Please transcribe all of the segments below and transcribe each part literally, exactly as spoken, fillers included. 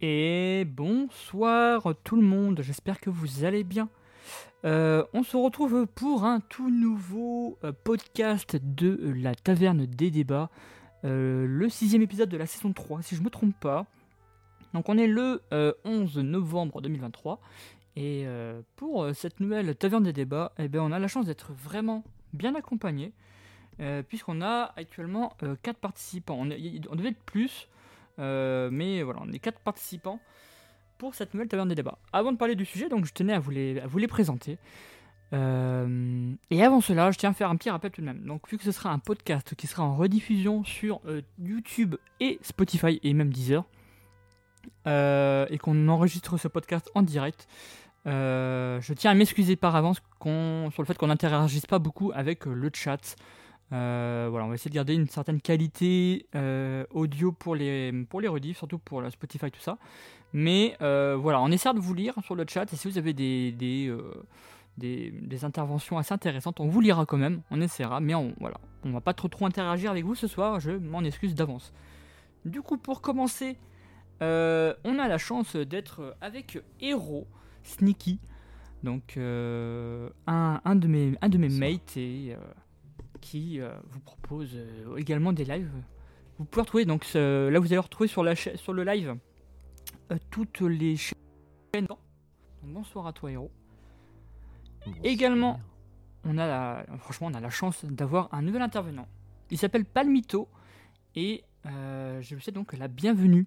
Et bonsoir tout le monde, j'espère que vous allez bien. Euh, on se retrouve pour un tout nouveau euh, podcast de euh, la Taverne des Débats, euh, le sixième épisode de la saison trois, si je me trompe pas. Donc on est le euh, onze novembre deux mille vingt-trois, et euh, pour euh, cette nouvelle Taverne des Débats, eh ben, on a la chance d'être vraiment bien accompagné, euh, puisqu'on a actuellement euh, quatre participants. On, est- on devait être plus, euh, mais voilà, on est quatre participants pour cette nouvelle Taverne des Débats. Avant de parler du sujet, donc je tenais à vous les, à vous les présenter. Euh, et avant cela, je tiens à faire un petit rappel tout de même. Donc, vu que ce sera un podcast qui sera en rediffusion sur euh, YouTube et Spotify et même Deezer, euh, et qu'on enregistre ce podcast en direct, euh, je tiens à m'excuser par avance qu'on, sur le fait qu'on n'interagisse pas beaucoup avec euh, le chat. Euh, voilà, on va essayer de garder une certaine qualité euh, audio pour les, pour les rediffs, surtout pour la Spotify, tout ça. Mais euh, voilà, on essaie de vous lire sur le chat, et si vous avez des, des, euh, des, des interventions assez intéressantes, on vous lira quand même, on essaiera, mais on, voilà, on va pas trop trop interagir avec vous ce soir, je m'en excuse d'avance. Du coup, pour commencer, euh, on a la chance d'être avec Hero, Sneaky, donc euh, un, un de mes, un de mes mates, et... Euh, qui euh, vous propose euh, également des lives. Vous pouvez retrouver, donc ce- là vous allez retrouver sur, la cha- sur le live euh, toutes les chaînes. Donc, bonsoir à toi Héros. Bonsoir. Également, on a la, franchement on a la chance d'avoir un nouvel intervenant. Il s'appelle Palmito et euh, je lui souhaite donc la bienvenue.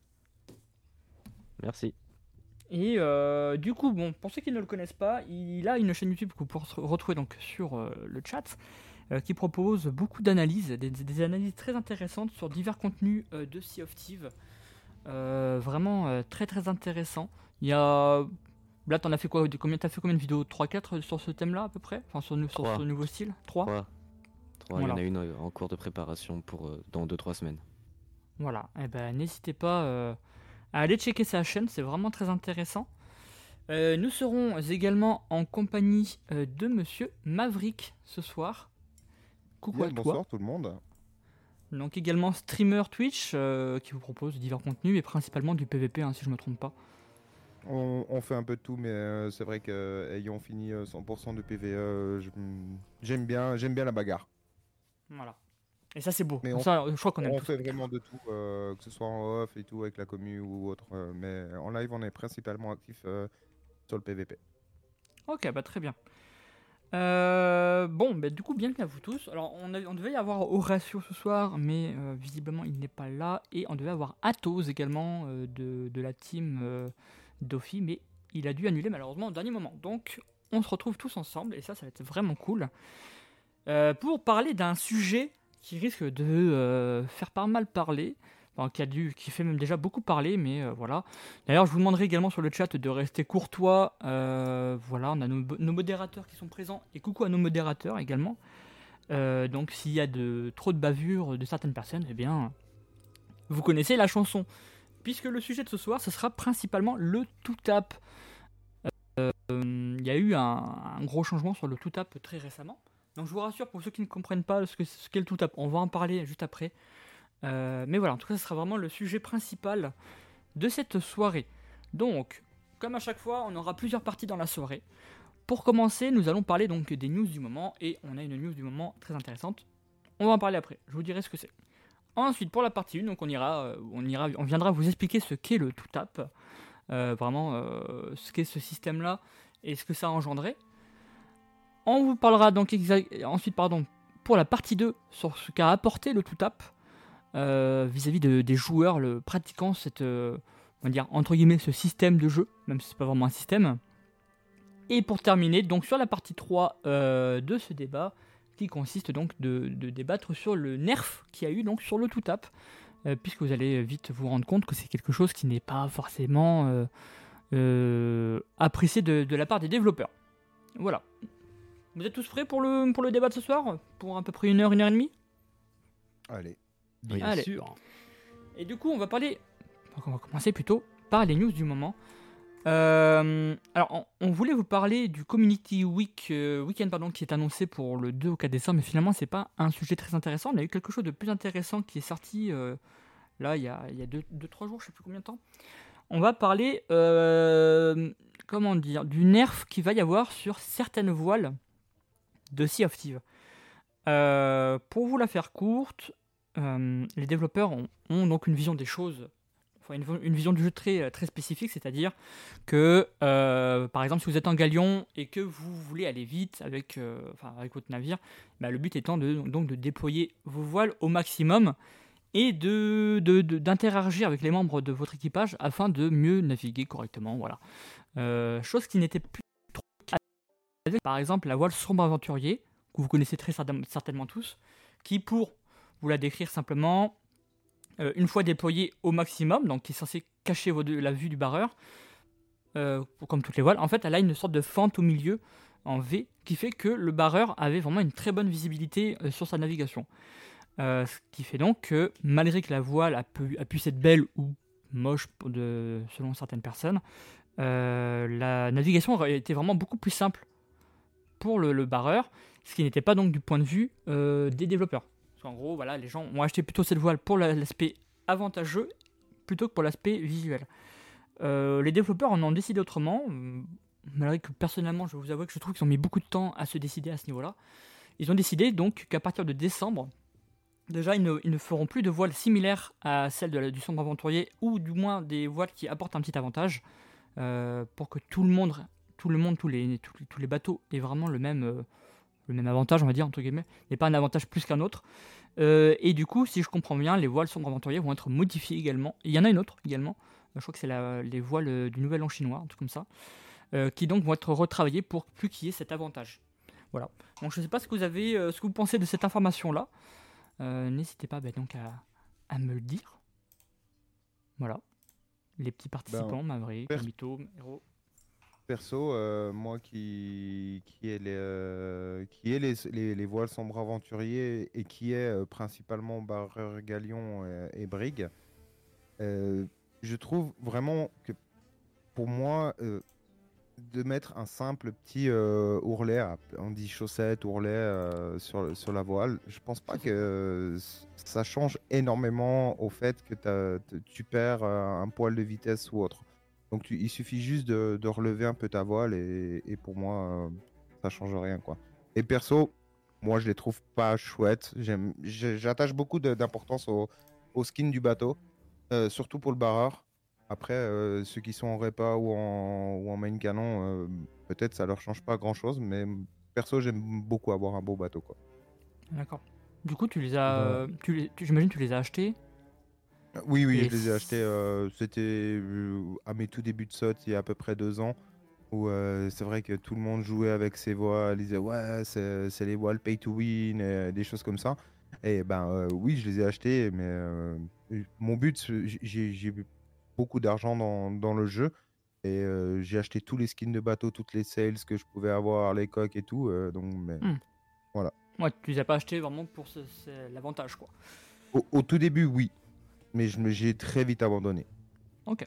Merci. Et euh, du coup, bon, pour ceux qui ne le connaissent pas, il a une chaîne YouTube que vous pouvez re- retrouver donc sur euh, le chat, euh, qui propose beaucoup d'analyses, des, des analyses très intéressantes sur divers contenus euh, de Sea of Thieves. Euh, vraiment euh, très très intéressant. Il y a... Là, t'en as fait quoi? Combien, t'as fait combien de vidéos? trois quatre sur ce thème-là à peu près? Enfin, sur, sur Trois. ce nouveau style? trois Trois. Trois. Voilà. Il y en a une euh, en cours de préparation pour euh, dans deux trois semaines. Voilà. Et ben, n'hésitez pas euh, à aller checker sa chaîne, c'est vraiment très intéressant. Euh, nous serons également en compagnie euh, de Monsieur Maverick ce soir. Coucou Bien, à toi. bonsoir tout le monde. Donc également streamer Twitch euh, qui vous propose divers contenus et principalement du P V P hein, si je me trompe pas. On, on fait un peu de tout, mais euh, c'est vrai qu'ayant fini euh, cent pour cent de P V E, je- j'aime bien, j'aime bien la bagarre. Voilà. Et ça c'est beau. Mais Comme on, ça, je crois qu'on aime on tous fait la bagarre. vraiment de tout, euh, que ce soit en off et tout, avec la commu ou autre. euh, mais en live, on est principalement actif euh, sur le P V P. Ok, bah très bien. Euh, bon, bah, du coup, bienvenue à vous tous. Alors, on, a- on devait y avoir Horatio ce soir, mais euh, visiblement il n'est pas là. Et on devait avoir Athos également euh, de, de la team euh, Dofi, mais il a dû annuler malheureusement au dernier moment. Donc, on se retrouve tous ensemble, et ça, ça va être vraiment cool. Euh, pour parler d'un sujet qui risque de euh, faire pas mal parler. Enfin, qui, a dû, qui fait même déjà beaucoup parler, mais euh, voilà. D'ailleurs, je vous demanderai également sur le chat de rester courtois. Euh, voilà, on a nos, nos modérateurs qui sont présents, et coucou à nos modérateurs également. Euh, donc, s'il y a de, trop de bavures de certaines personnes, eh bien, vous connaissez la chanson. Puisque le sujet de ce soir, ce sera principalement le two-tap. Euh, Il y a eu un, un gros changement sur le two-tap très récemment. Donc, je vous rassure, pour ceux qui ne comprennent pas ce, que, ce qu'est le two-tap, on va en parler juste après. Euh, mais voilà, en tout cas, ce sera vraiment le sujet principal de cette soirée. Donc, comme à chaque fois, on aura plusieurs parties dans la soirée. Pour commencer, nous allons parler donc des news du moment, et on a une news du moment très intéressante. On va en parler après, je vous dirai ce que c'est. Ensuite, pour la partie un, donc on ira, euh, on ira, on viendra vous expliquer ce qu'est le two-tap, euh, vraiment euh, ce qu'est ce système-là et ce que ça a engendré. On vous parlera donc exa- ensuite, pardon, pour la partie deux, sur ce qu'a apporté le two-tap. Euh, vis-à-vis de, des joueurs le pratiquant cette, euh, on va dire, entre guillemets, ce système de jeu, même si c'est pas vraiment un système. Et pour terminer, donc sur la partie trois euh, de ce débat, qui consiste donc de, de débattre sur le nerf qu'il y a eu donc sur le two-tap, euh, puisque vous allez vite vous rendre compte que c'est quelque chose qui n'est pas forcément euh, euh, apprécié de, de la part des développeurs. Voilà. Vous êtes tous prêts pour le, pour le débat de ce soir? Pour à peu près une heure, une heure et demie? Allez. Bien Allez. sûr. Et du coup, on va parler. On va commencer plutôt par les news du moment. Euh, alors, on, on voulait vous parler du Community Week, euh, Weekend pardon, qui est annoncé pour le deux au quatre décembre, mais finalement, c'est pas un sujet très intéressant. On a eu quelque chose de plus intéressant qui est sorti euh, là, il y a deux trois jours, je sais plus combien de temps. on va parler, euh, comment dire, du nerf qu'il va y avoir sur certaines voiles de Sea of Thieves. Euh, pour vous la faire courte, euh, les développeurs ont, ont donc une vision des choses, enfin une, une vision du jeu très, très spécifique, c'est-à-dire que, euh, par exemple, si vous êtes en galion et que vous voulez aller vite avec, euh, enfin, avec votre navire, bah, le but étant de, donc de déployer vos voiles au maximum et de, de, de- d'interagir avec les membres de votre équipage afin de mieux naviguer correctement. Voilà. Euh, chose qui n'était plus trop avec, par exemple, la voile sombre aventurier, que vous connaissez très certain- certainement tous, qui, pour vous la décrire simplement, euh, une fois déployée au maximum, donc qui est censé cacher vos deux- la vue du barreur, euh, comme toutes les voiles, en fait, elle a une sorte de fente au milieu, en V, qui fait que le barreur avait vraiment une très bonne visibilité euh, sur sa navigation. Euh, ce qui fait donc que, malgré que la voile a pu, a pu être belle ou moche pour de, selon certaines personnes, euh, la navigation aurait été vraiment beaucoup plus simple pour le, le barreur, ce qui n'était pas donc du point de vue euh, des développeurs. Parce qu'en gros, voilà, les gens ont acheté plutôt cette voile pour la- l'aspect avantageux plutôt que pour l'aspect visuel. Euh, les développeurs en ont décidé autrement, euh, malgré que personnellement, je vais vous avouer que je trouve qu'ils ont mis beaucoup de temps à se décider à ce niveau-là. Ils ont décidé donc qu'à partir de décembre, déjà, ils ne, ils ne feront plus de voiles similaires à celles de la- du sombre aventurier, ou du moins des voiles qui apportent un petit avantage, euh, pour que tout le monde, tout le monde, tous les, tous, tous les bateaux aient vraiment le même, euh, le même avantage, on va dire, entre guillemets, et pas un avantage plus qu'un autre. Euh, et du coup, si je comprends bien, les voiles sombre aventurier vont être modifiées également. Il y en a une autre également, euh, je crois que c'est la- les voiles euh, du Nouvel An chinois, un truc comme ça, euh, qui donc vont être retravaillées pour plus qu'il y ait cet avantage. Voilà. Donc je ne sais pas ce que vous avez, euh, ce que vous pensez de cette information-là. Euh, n'hésitez pas bah, donc à, à me le dire. Voilà. Les petits Ben, participants, Maverick, pers- Mito, Hero. perso, euh, moi qui, qui ai les, euh, qui ai les, les, les voiles sombres aventuriers et qui est euh, principalement barreur galion et, et brigue, euh, je trouve vraiment que pour moi, euh, de mettre un simple petit euh, ourlet, à- on dit chaussette, ourlet euh, sur, sur la voile, je pense pas que euh, ça change énormément au fait que t'as- t- tu perds euh, un poil de vitesse ou autre. Donc tu- il suffit juste de, de relever un peu ta voile et, et pour moi, euh, ça change rien quoi. Et perso, moi je les trouve pas chouettes. J'aime, j'ai- j'attache beaucoup de- d'importance au, au skin du bateau, euh, surtout pour le barreur. Après, euh, ceux qui sont en répa ou en, ou en main canon, euh, peut-être ça leur change pas grand-chose, mais perso, j'aime beaucoup avoir un beau bateau, quoi. D'accord. Du coup, tu les as, Bah, euh, tu les, tu- j'imagine que tu les as achetés. Oui, oui, Et je les ai achetés, s- euh, c'était euh, à mes tout débuts de S O T, il y a à peu près deux ans, où euh, c'est vrai que tout le monde jouait avec ses voiles, ils disaient ouais, c'est c'est les voiles pay to win, et des choses comme ça. Et ben euh, oui, je les ai achetés, mais euh, mon but, c'est- j'ai j'ai eu beaucoup d'argent dans, dans le jeu, et euh, j'ai acheté tous les skins de bateau, toutes les sales que je pouvais avoir, les coques et tout, euh, donc mais, Hmm. voilà. Ouais, tu les as pas achetés vraiment pour ce- ce- l'avantage, quoi. Au, au tout début, oui, mais je me- j'ai très vite abandonné. Ok.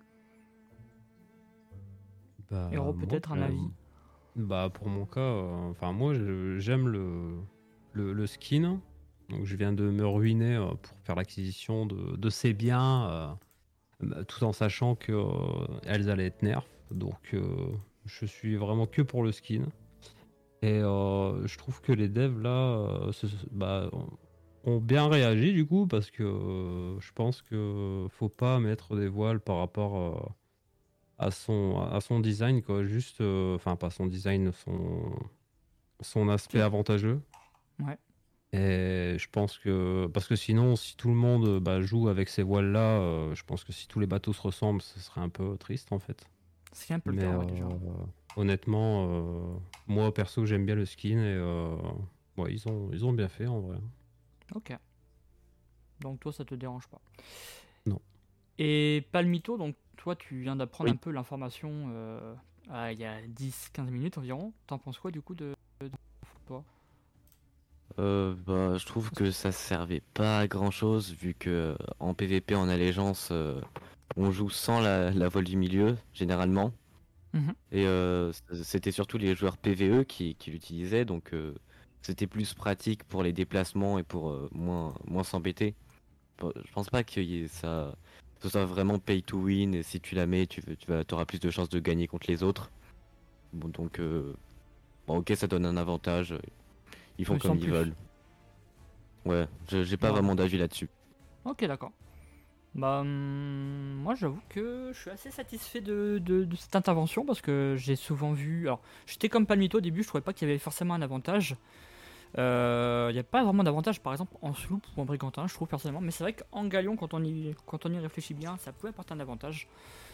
bah, Hero, moi, peut-être un pour, avis. bah, pour mon cas, euh, enfin, moi, je- j'aime le, le, le skin. Donc, je viens de me ruiner euh, pour faire l'acquisition de, de ces biens, euh, bah, tout en sachant que euh, elles allaient être nerfs. Donc, euh, je suis vraiment que pour le skin. Et euh, je trouve que les devs là euh, se- bah, ont ont bien réagi du coup parce que euh, je pense que faut pas mettre des voiles par rapport euh, à son à son design quoi. Juste, euh, enfin pas son design, son son aspect Si. avantageux. Ouais. Et je pense que parce que sinon si tout le monde bah, joue avec ces voiles là, je pense que si tous les bateaux se ressemblent, ce serait un peu triste en fait. C'est un peu le Mais cas, euh, ouais, déjà. honnêtement, euh, moi perso, j'aime bien le skin et euh, ouais, ils ont, ils ont bien fait en vrai. Ok. Donc toi, ça te dérange pas. Non. Et Palmito, donc toi, tu viens d'apprendre Oui. un peu l'information euh, ah, il y a dix quinze minutes environ. T'en penses quoi, du coup, de, de toi? Euh, bah, je trouve que ça servait pas à grand chose vu que euh, en P V P en allégeance, euh, on joue sans la, la voile du milieu généralement. Mhm. Et euh, c- c'était surtout les joueurs P V E qui, qui l'utilisaient, donc euh, c'était plus pratique pour les déplacements et pour euh, moins, moins s'embêter. Bon, je pense pas que y ait ça. ce soit vraiment pay to win, et si tu la mets, tu, veux- tu vas, auras plus de chances de gagner contre les autres. Bon, donc, euh, bon, ok, ça donne un avantage. Ils font Oui, sans comme ils plus. veulent. Ouais, je- j'ai pas Voilà. vraiment d'avis là-dessus. Ok, d'accord. Bah, hum, moi j'avoue que je suis assez satisfait de, de- de cette intervention parce que j'ai souvent vu. Alors, j'étais comme Palmito au début, je trouvais pas qu'il y avait forcément un avantage. Euh, Il n'y a pas vraiment d'avantage par exemple en sloop ou en brigantin, je trouve personnellement. Mais c'est vrai qu'en galion, quand on, y, quand on y réfléchit bien, ça peut apporter un avantage.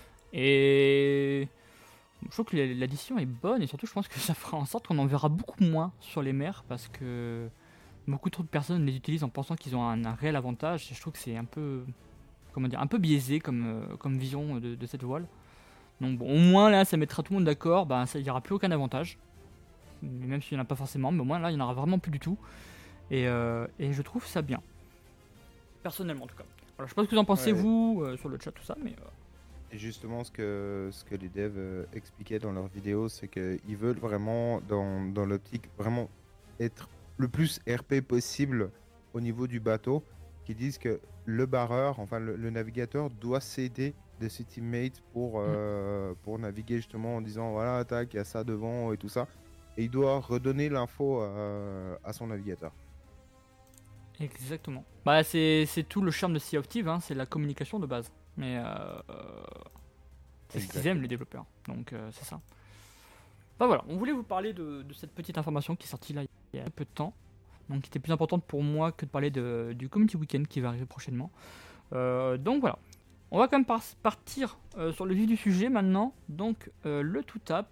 Et je trouve que l'addition est bonne et surtout je pense que ça fera en sorte qu'on en verra beaucoup moins sur les mers parce que beaucoup trop de personnes les utilisent en pensant qu'ils ont un, un réel avantage. Et je trouve que c'est un peu comment dire, un peu biaisé comme, euh, comme vision de, de cette voile. Donc bon, au moins là, ça mettra tout le monde d'accord, bah, ça, il n'y aura plus aucun avantage. Mais même s'il n'y en a pas forcément, mais au moins là, il n'y en aura vraiment plus du tout. Et, euh, et je trouve ça bien. Personnellement en tout cas. Voilà, je sais pas ce que vous en pensez Ouais. vous, euh, sur le chat, tout ça, mais... euh, Et justement, ce que, ce que les devs euh, expliquaient dans leurs vidéos, c'est qu'ils veulent vraiment, dans, dans l'optique, vraiment être le plus R P possible au niveau du bateau, qui disent que le barreur, enfin le, le navigateur, doit s'aider de ses teammates pour, euh, pour naviguer justement en disant voilà, tac, il y a ça devant et tout ça. Et il doit redonner l'info à, à son navigateur. Exactement. Bah c'est c'est tout le charme de Sea of Thieves, hein, c'est la communication de base. Mais euh, c'est ce qu'ils Exactement. aiment les développeurs, donc euh, c'est ça. Bah voilà, on voulait vous parler de, de cette petite information qui est sortie là il y a peu de temps, donc qui était plus importante pour moi que de parler de, du Community Weekend qui va arriver prochainement. Euh, donc voilà, on va quand même par- partir euh, sur le vif du sujet maintenant, donc euh, le two tap.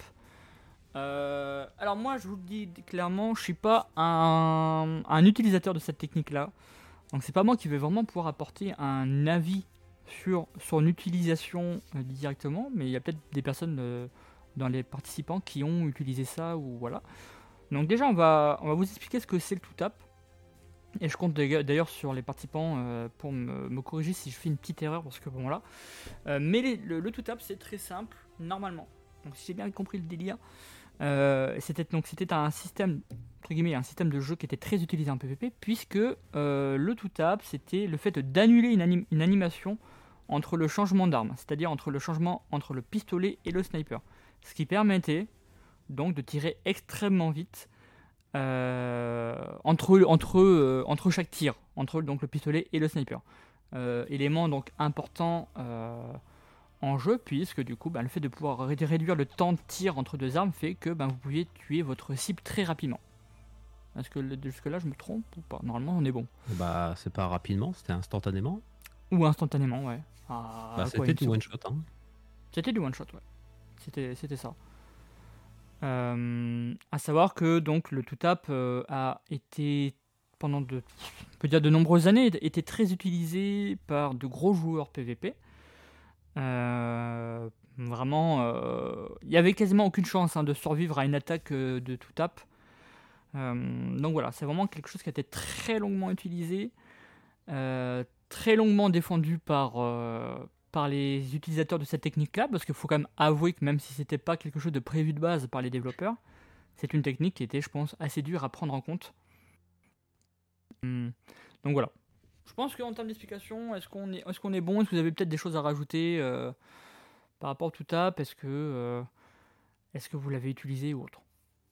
Euh, alors moi je vous le dis clairement, je suis pas un, un utilisateur de cette technique là, donc c'est pas moi qui vais vraiment pouvoir apporter un avis sur son utilisation euh, directement, mais il y a peut-être des personnes euh, dans les participants qui ont utilisé ça ou voilà. Donc déjà on va, on va vous expliquer ce que c'est le two tap. Et je compte d'ailleurs sur les participants euh, pour me, me corriger si je fais une petite erreur parce que bon là. Euh, mais les- le, le two tap c'est très simple normalement. Donc si j'ai bien compris le délire, euh, c'était donc c'était un système entre guillemets un système de jeu qui était très utilisé en P V P puisque euh, le two tap c'était le fait d'annuler une, anim- une animation entre le changement d'arme, c'est-à-dire entre le changement entre le pistolet et le sniper, ce qui permettait donc de tirer extrêmement vite euh, entre, entre, euh, entre chaque tir, entre donc le pistolet et le sniper. Euh, élément donc important euh, en jeu, puisque du coup, bah, le fait de pouvoir ré- réduire le temps de tir entre deux armes fait que bah, vous pouviez tuer votre cible très rapidement. Est-ce que le- jusque-là je me trompe ou pas? Normalement on est bon. Bah, c'est pas rapidement, c'était instantanément. Ou instantanément, ouais. Ah, Bah, quoi, c'était une du seconde. one shot. Hein. C'était du one shot, ouais. C'était, c'était ça. Euh, à savoir que donc le two tap euh, a été pendant de, on peut dire de nombreuses années, était très utilisé par de gros joueurs P V P. Euh, vraiment, euh, il y avait quasiment aucune chance hein, de survivre à une attaque euh, de two tap. Euh, donc voilà, c'est vraiment quelque chose qui a été très longuement utilisé, euh, très longuement défendu par, euh, par les utilisateurs de cette technique-là, parce qu'il faut quand même avouer que même si c'était pas quelque chose de prévu de base par les développeurs, c'est une technique qui était, je pense, assez dure à prendre en compte. Hum, Donc voilà. Je pense qu'en termes d'explication, est-ce qu'on est, est-ce qu'on est bon? Est-ce que vous avez peut-être des choses à rajouter euh, par rapport au two tap? Est-ce que, euh, est-ce que vous l'avez utilisé ou autre?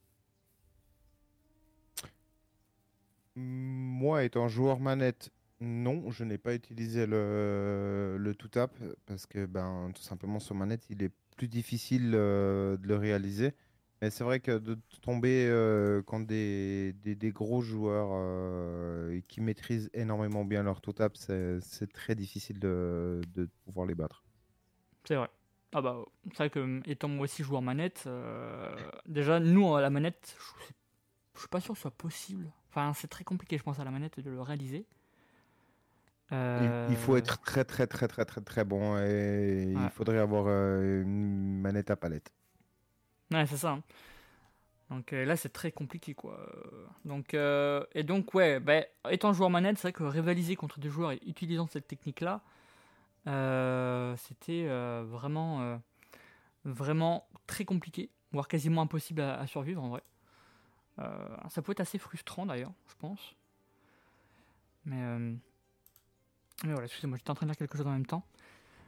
Moi, étant joueur manette, non, je n'ai pas utilisé le, le two tap parce que ben, tout simplement sur manette, il est plus difficile euh, de le réaliser. Mais c'est vrai que de tomber euh, contre des, des, des gros joueurs euh, qui maîtrisent énormément bien leur two tap, c'est c'est très difficile de, de pouvoir les battre. C'est vrai. Ah bah, c'est vrai que étant moi aussi joueur manette, euh, déjà nous à la manette, je suis, je suis pas sûr que ce soit possible. Enfin, c'est très compliqué, je pense, à la manette de le réaliser. Il, il faut Euh, être très très très très très très bon et il ouais, faudrait avoir euh, une manette à palette. ouais c'est ça. Hein. Donc euh, là, c'est très compliqué, quoi. Euh, Donc, euh, et donc, ouais, bah, étant joueur manette, c'est vrai que rivaliser contre des joueurs et utilisant cette technique-là, euh, c'était euh, vraiment, euh, vraiment très compliqué, voire quasiment impossible à, à survivre en vrai. Euh, ça peut être assez frustrant d'ailleurs, je pense. Mais, euh, mais voilà, excusez-moi, j'étais en train de dire quelque chose en même temps.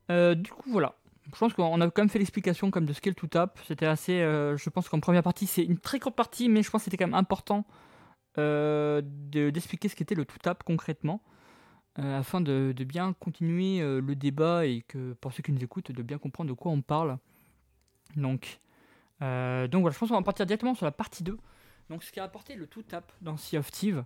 Euh, du coup, voilà. Je pense qu'on a quand même fait l'explication comme de ce qu'est le two-tap. C'était assez. Euh, je pense qu'en première partie, c'est une très courte partie, mais je pense que c'était quand même important euh, de, d'expliquer ce qu'était le two-tap concrètement, euh, afin de, de bien continuer euh, le débat et que pour ceux qui nous écoutent, de bien comprendre de quoi on parle. Donc, euh, donc voilà, je pense qu'on va partir directement sur la partie deux. Donc, ce qui a apporté le two-tap dans Sea of Thieves.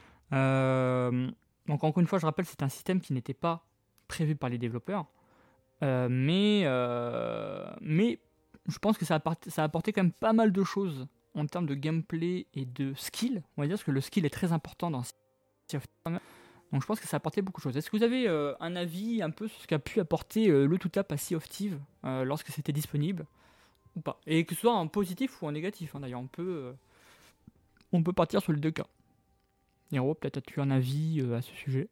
Euh, donc, encore une fois, je rappelle, c'est un système qui n'était pas prévu par les développeurs. Euh, mais, euh, mais je pense que ça a, apporté, ça a apporté quand même pas mal de choses en termes de gameplay et de skill. On va dire parce que le skill est très important dans Sea of Thieves. Donc je pense que ça a apporté beaucoup de choses. Est-ce que vous avez euh, un avis un peu sur ce qu'a pu apporter euh, le two-tap à Sea of Thieves euh, lorsque c'était disponible ou pas? Et que ce soit en positif ou en négatif, hein, d'ailleurs. On peut, euh, on peut partir sur les deux cas. Nero, peut-être as-tu un avis euh, à ce sujet?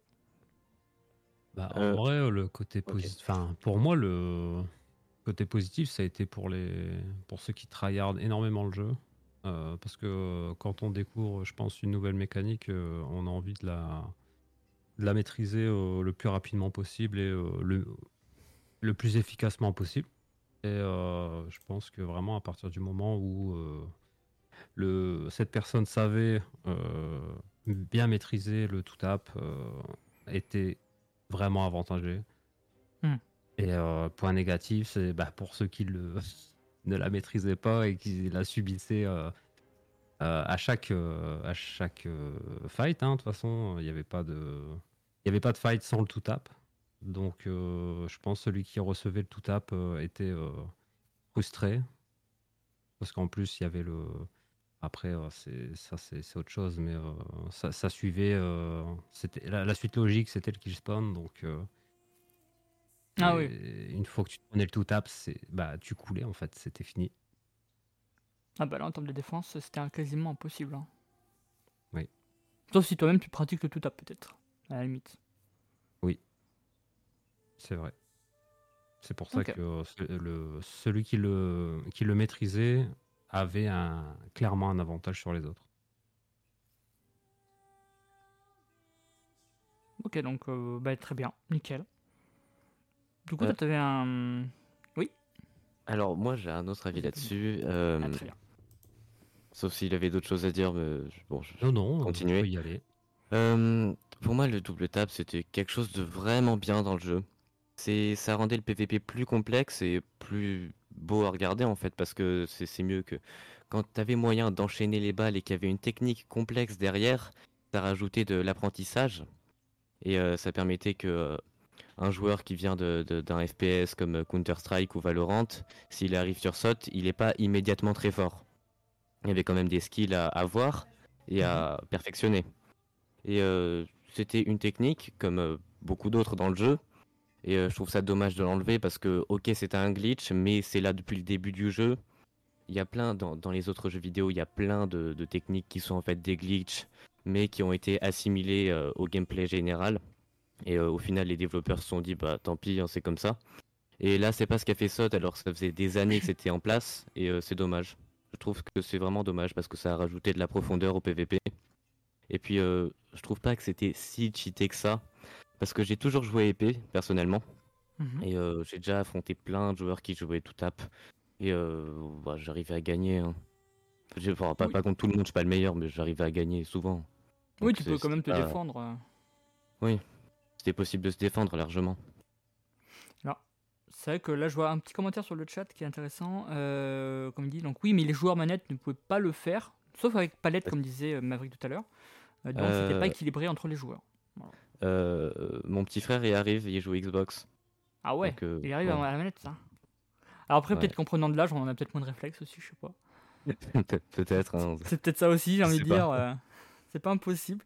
Bah, en Euh, vrai, le côté positif. Enfin, pour moi, le côté positif, ça a été pour, les... pour ceux qui tryhardent énormément le jeu. Euh, parce que euh, quand on découvre, je pense, une nouvelle mécanique, euh, on a envie de la, de la maîtriser euh, le plus rapidement possible et euh, le... le plus efficacement possible. Et euh, je pense que vraiment, à partir du moment où euh, le... cette personne savait euh, bien maîtriser le two-tap, euh, était vraiment avantagé. Hmm. Et euh, point négatif, c'est bah, pour ceux qui le, ne la maîtrisaient pas et qui la subissaient euh, euh, à chaque, euh, à chaque euh, fight. Hein, de toute façon, il n'y avait pas de, il y avait pas de fight sans le two-tap. Donc, euh, je pense que celui qui recevait le two-tap euh, était euh, frustré. Parce qu'en plus, il y avait le. Après, euh, c'est, ça, c'est, c'est autre chose, mais euh, ça, ça suivait. Euh, c'était, la, la suite logique, c'était le kill spawn. Donc. Euh, Ah Et oui. une fois que tu prenais le two-tap, c'est, bah, tu coulais en fait, c'était fini. Ah bah là, en termes de défense, c'était quasiment impossible. Hein. Oui. Sauf si toi-même tu pratiques le two-tap, peut-être. À la limite. Oui, c'est vrai. C'est pour ça Ok. que ce- le, celui qui le, qui le maîtrisait avait un, clairement un avantage sur les autres. Ok, donc euh, bah, très bien. Nickel. Du coup, Euh, toi, t'avais un. Oui. Alors, moi, j'ai un autre avis Vas-y, vas-y. là-dessus. Ah, euh, très bien. Sauf s'il avait d'autres choses à dire, mais je- bon, je je Non, vais non, on continuer. peut y aller. Euh, pour moi, le double tap, c'était quelque chose de vraiment bien dans le jeu. C'est, ça rendait le P V P plus complexe et plus beau à regarder en fait, parce que c'est c'est mieux que quand tu avais moyen d'enchaîner les balles et qu'il y avait une technique complexe derrière, ça rajoutait de l'apprentissage et euh, ça permettait que euh, un joueur qui vient de, de- d'un F P S comme Counter-Strike ou Valorant, s'il arrive sur S O T, il n'est pas immédiatement très fort. Il y avait quand même des skills à avoir et à perfectionner. Et euh, c'était une technique, comme euh, beaucoup d'autres dans le jeu. Et euh, je trouve ça dommage de l'enlever parce que, ok, c'est un glitch, mais c'est là depuis le début du jeu. Il y a plein, dans, dans les autres jeux vidéo, il y a plein de, de techniques qui sont en fait des glitches, mais qui ont été assimilées euh, au gameplay général. Et euh, au final, les développeurs se sont dit, bah tant pis, hein, c'est comme ça. Et là, c'est pas ce qu'a fait S O T, alors ça faisait des années que c'était en place, et euh, c'est dommage. Je trouve que c'est vraiment dommage parce que ça a rajouté de la profondeur au P V P. Et puis, euh, je trouve pas que c'était si cheaté que ça. Parce que j'ai toujours joué épée, personnellement. Mhm. Et euh, j'ai déjà affronté plein de joueurs qui jouaient tout tap. Et euh, bah, j'arrivais à gagner. Hein. J'ai- enfin, pas, Oui. pas contre tout le monde, je suis pas le meilleur, mais j'arrivais à gagner souvent. Oui, Donc tu c'est- peux quand c'était même te pas... défendre. euh. Oui, c'était possible de se défendre largement. Alors, c'est vrai que là, je vois un petit commentaire sur le chat qui est intéressant. Euh, comme il dit, donc oui, mais les joueurs manettes ne pouvaient pas le faire, sauf avec palette, comme disait euh, Maverick tout à l'heure. Euh, donc, c'était pas Euh, équilibré entre les joueurs. euh, mon petit frère y arrive, il joue Xbox. Ah ouais, Donc, euh, il arrive bon, à la manette, ça. Alors après, ouais. peut-être qu'en prenant de l'âge, on en a peut-être moins de réflexes aussi, je sais pas. Peut- Peut-être. Hein. C'est peut-être ça aussi, j'ai Je envie sais de pas. dire. euh, c'est pas impossible.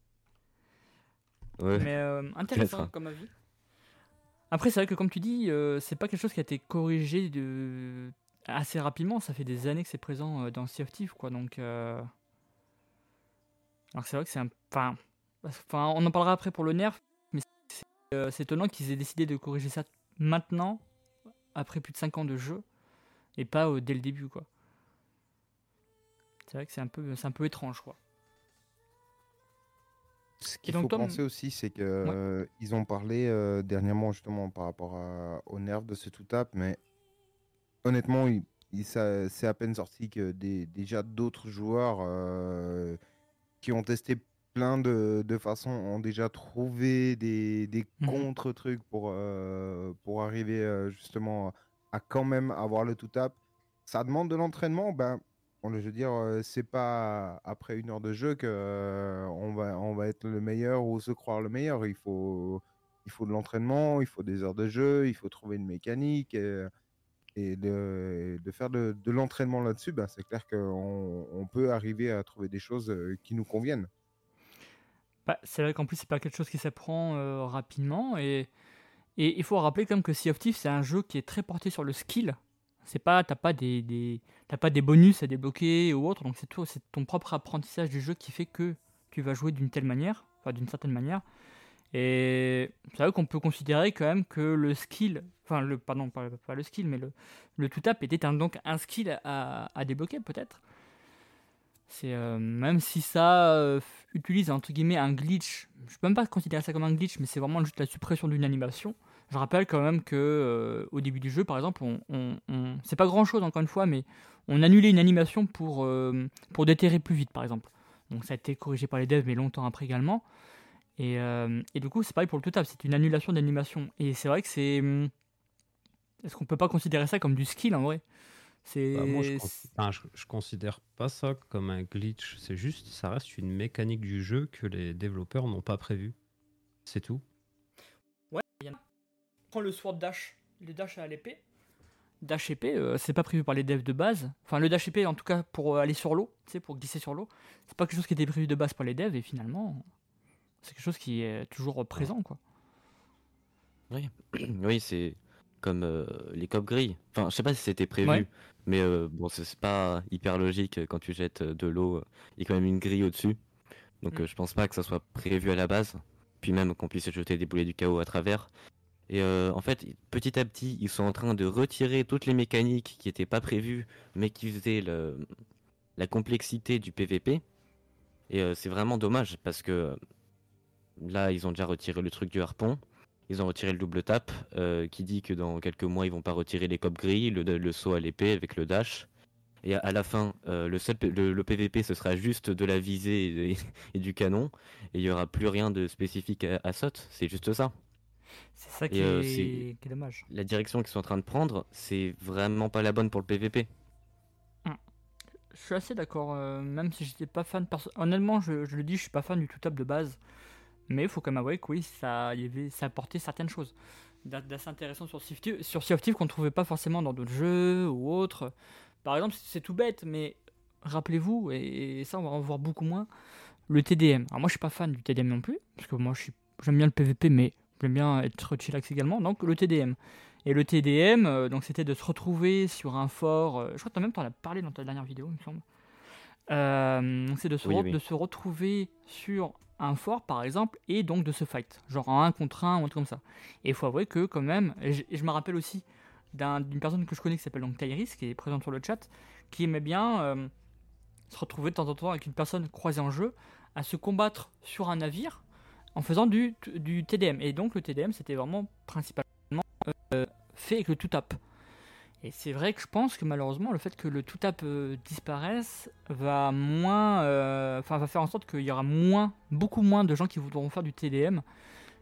Ouais, Mais euh, peut-être. intéressant Hein. comme avis. Après, c'est vrai que comme tu dis, euh, c'est pas quelque chose qui a été corrigé de... assez rapidement. Ça fait des années que c'est présent euh, dans Sea of Thieves, quoi. Donc, euh... alors c'est vrai que c'est un... Enfin, enfin, on en parlera après pour le nerf, mais c'est euh, c'est étonnant qu'ils aient décidé de corriger ça maintenant, après plus de cinq ans de jeu, et pas euh, dès le début, quoi. C'est vrai que c'est un peu, c'est un peu étrange, quoi. Ce Et qu'il donc faut toi, m- penser aussi, c'est que ouais. euh, ils ont parlé euh, dernièrement justement par rapport à- au nerf de ce tout-tap, mais honnêtement, il, il- ça- c'est à peine sorti que des, déjà d'autres joueurs euh, qui ont testé plein de, de façons ont déjà trouvé des, des Mhm. contre-trucs pour, euh, pour arriver euh, justement à quand même avoir le tout-tap. Ça demande de l'entraînement. Ben, on, je veux dire, euh, c'est pas après une heure de jeu que euh, on va, on va être le meilleur ou se croire le meilleur. Il faut, il faut de l'entraînement, il faut des heures de jeu, il faut trouver une mécanique. Et, et de, de faire de, de l'entraînement là-dessus, ben, c'est clair qu'on on peut arriver à trouver des choses euh, qui nous conviennent. Bah, c'est vrai qu'en plus, c'est pas quelque chose qui s'apprend euh, rapidement. Et et il faut rappeler quand même que Sea of Thieves, c'est un jeu qui est très porté sur le skill. C'est pas, t'as pas des, des, t'as pas des bonus à débloquer ou autre. Donc c'est tout, c'est ton propre apprentissage du jeu qui fait que tu vas jouer d'une telle manière, enfin d'une certaine manière. Et c'est vrai qu'on peut considérer quand même que le skill, enfin le, pardon, pas, pas le skill, mais le, le tout-tap était un, donc un skill à, à débloquer peut-être. C'est euh, même si ça euh, utilise entre guillemets un glitch, je peux même pas considérer ça comme un glitch, mais c'est vraiment juste la suppression d'une animation. Je rappelle quand même que euh, au début du jeu, par exemple, on, on, on- c'est pas grand chose encore une fois, mais on annulait une animation pour euh, pour déterrer plus vite, par exemple. Donc ça a été corrigé par les devs, mais longtemps après également. Et, euh, et du coup, c'est pareil pour le tout-tap, c'est une annulation d'animation. Et c'est vrai que c'est, hum, est-ce qu'on peut pas considérer ça comme du skill en vrai? Bah, moi, je, C'est, cons- enfin, je, je considère pas ça comme un glitch. C'est juste, ça reste une mécanique du jeu que les développeurs n'ont pas prévue. C'est tout. ouais, il y en a. Prends le sword dash, le dash à l'épée. Dash épée, euh, c'est pas prévu par les devs de base. Enfin, le dash épée, en tout cas, pour euh, aller sur l'eau, tu sais, pour glisser sur l'eau, c'est pas quelque chose qui était prévu de base par les devs, et finalement, c'est quelque chose qui est toujours Voilà. présent, quoi. Oui, oui, c'est comme euh, les copes grilles. Enfin, je sais pas si c'était Ouais. prévu, mais euh, bon, c'est c'est pas hyper logique euh, quand tu jettes euh, de l'eau. euh, Il y a quand même une grille au-dessus, donc Mm. euh, je pense pas que ça soit prévu à la base. Puis même qu'on puisse jeter des boulets du chaos à travers. Et euh, en fait, petit à petit, ils sont en train de retirer toutes les mécaniques qui étaient pas prévues, mais qui faisaient le- la complexité du P V P. Et euh, c'est vraiment dommage parce que euh, là, ils ont déjà retiré le truc du harpon. Ils ont retiré le double tap, euh, qui dit que dans quelques mois, ils vont pas retirer les copes gris, le, le saut à l'épée avec le dash. Et à, à la fin, euh, le, seul, P- le, le P V P, ce sera juste de la visée et, et du canon. Et il y aura plus rien de spécifique à, à saute. C'est juste ça. C'est ça qui Et euh, c'est est, qui est dommage. la direction qu'ils sont en train de prendre, c'est vraiment pas la bonne pour le P V P. Mm. Je suis assez d'accord, euh, même si j'étais pas fan. perso- Honnêtement, je, je le dis, je suis pas fan du tout-tap de base. Mais il faut quand même avouer que oui, ça, il y avait, ça apportait certaines choses d'a- d'assez intéressant sur Sea of Thieves, sur Sea of Thieves qu'on ne trouvait pas forcément dans d'autres jeux ou autres. Par exemple, c'est tout bête, mais rappelez-vous, et, et ça on va en voir beaucoup moins, le T D M. Alors moi je suis pas fan du T D M non plus, parce que moi je suis- j'aime bien le P V P, mais j'aime bien être chillax également, donc le T D M. Et le T D M, euh, donc c'était de se retrouver sur un fort, euh, je crois que toi même t'en as parlé dans ta dernière vidéo, il me semble. Euh, c'est de se, Oui, re- oui. de se retrouver sur un fort, par exemple, et donc de se fight. Genre en un contre un ou un truc comme ça. Et il faut avouer que, quand même, et je, et je me rappelle aussi d'un- d'une personne que je connais qui s'appelle donc Tyrese, qui est présente sur le chat, qui aimait bien euh, se retrouver de temps en temps avec une personne croisée en jeu, à se combattre sur un navire en faisant du, du T D M. Et donc le T D M, c'était vraiment principalement euh, fait avec le tout-tap. Et c'est vrai que je pense que malheureusement, le fait que le tout-tap euh, disparaisse va moins, euh, enfin va faire en sorte qu'il y aura moins, beaucoup moins de gens qui voudront faire du T D M.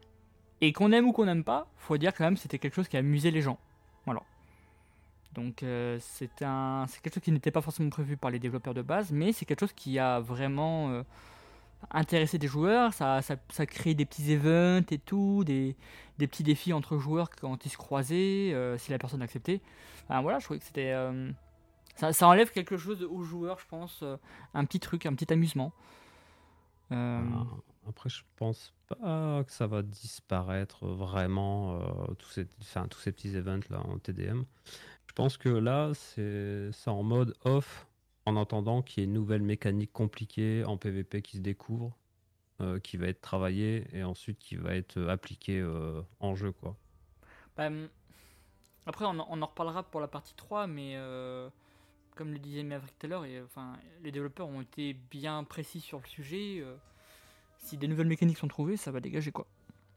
Et qu'on aime ou qu'on n'aime pas, faut dire quand même que c'était quelque chose qui a amusé les gens. Voilà. Donc euh, c'est un, c'est quelque chose qui n'était pas forcément prévu par les développeurs de base, mais c'est quelque chose qui a vraiment euh, intéressé des joueurs. Ça, ça, ça crée des petits events et tout, des, des petits défis entre joueurs quand ils se croisaient, euh, si la personne acceptait. Enfin, voilà, je trouvais que c'était euh, ça, ça enlève quelque chose aux joueurs, je pense, euh, un petit truc, un petit amusement. Euh, Enfin, après, je pense pas que ça va disparaître vraiment, euh, tous ces, enfin, tous ces petits events là en T D M. Je pense que là, c'est c'est en mode off, en attendant qu'il y ait une nouvelle mécanique compliquée en P V P qui se découvre, euh, qui va être travaillée et ensuite qui va être euh, appliquée euh, en jeu, quoi. bah, après, on, en- on en reparlera pour la partie trois, mais euh, comme le disait Maverick tout à l'heure, et, enfin, les développeurs ont été bien précis sur le sujet. euh, si des nouvelles mécaniques sont trouvées, ça va dégager quoi.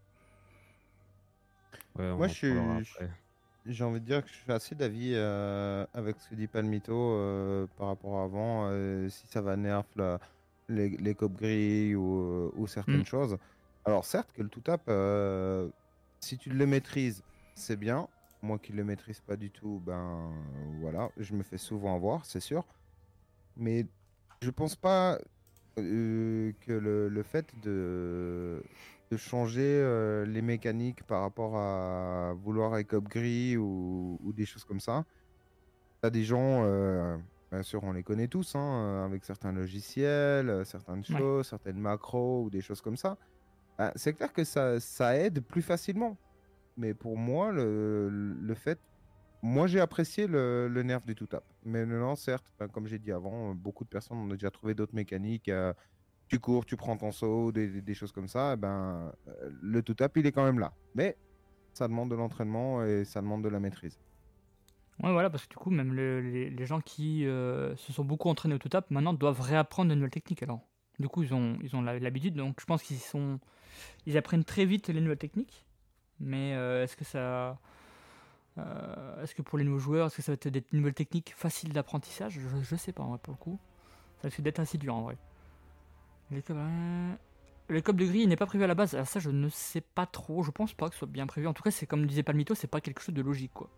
Ouais, on Moi, en je suis, parlera je- après. j'ai envie de dire que je suis assez d'avis euh, avec ce que dit Palmito euh, par rapport à avant, euh, si ça va nerf la- les, les copes gris ou, euh, ou certaines Mm. choses. Alors certes que le tout-tap, euh, si tu le maîtrises, c'est bien. Moi qui le maîtrise pas du tout, ben voilà, je me fais souvent avoir, c'est sûr. Mais je pense pas euh, que le, le fait de, de changer euh, les mécaniques par rapport à vouloir un cop gris ou, ou des choses comme ça, t'as des gens, euh, bien sûr, on les connaît tous, hein, euh, avec certains logiciels, euh, certaines Ouais. choses, certaines macros ou des choses comme ça. Ah, c'est clair que ça, ça aide plus facilement. Mais pour moi, le, le fait moi, j'ai apprécié le, le nerf du two-tap. Mais non, certes, ben, comme j'ai dit avant, euh, beaucoup de personnes ont déjà trouvé d'autres mécaniques. euh, tu cours, tu prends ton saut, des, des- des choses comme ça. eh Ben, euh, le two-tap, il est quand même là. Mais ça demande de l'entraînement et ça demande de la maîtrise. Ouais, voilà, parce que du coup, même le- les, les gens qui euh, se sont beaucoup entraînés au two-tap maintenant doivent réapprendre de nouvelles techniques. Alors, du coup, ils ont, ils ont la- l'habitude, donc je pense qu'ils sont, ils apprennent très vite les nouvelles techniques. Mais euh, est-ce que ça, euh, est-ce que pour les nouveaux joueurs, est-ce que ça va être des nouvelles techniques faciles d'apprentissage? je, je sais pas, en vrai, pour le coup. Ça risque d'être assez dur, en vrai. Les copes, euh, le cop de grille n'est pas prévu à la base. Alors ça, je ne sais pas trop. Je pense pas que ce soit bien prévu. En tout cas, c'est comme disait Palmito, c'est pas quelque chose de logique, quoi.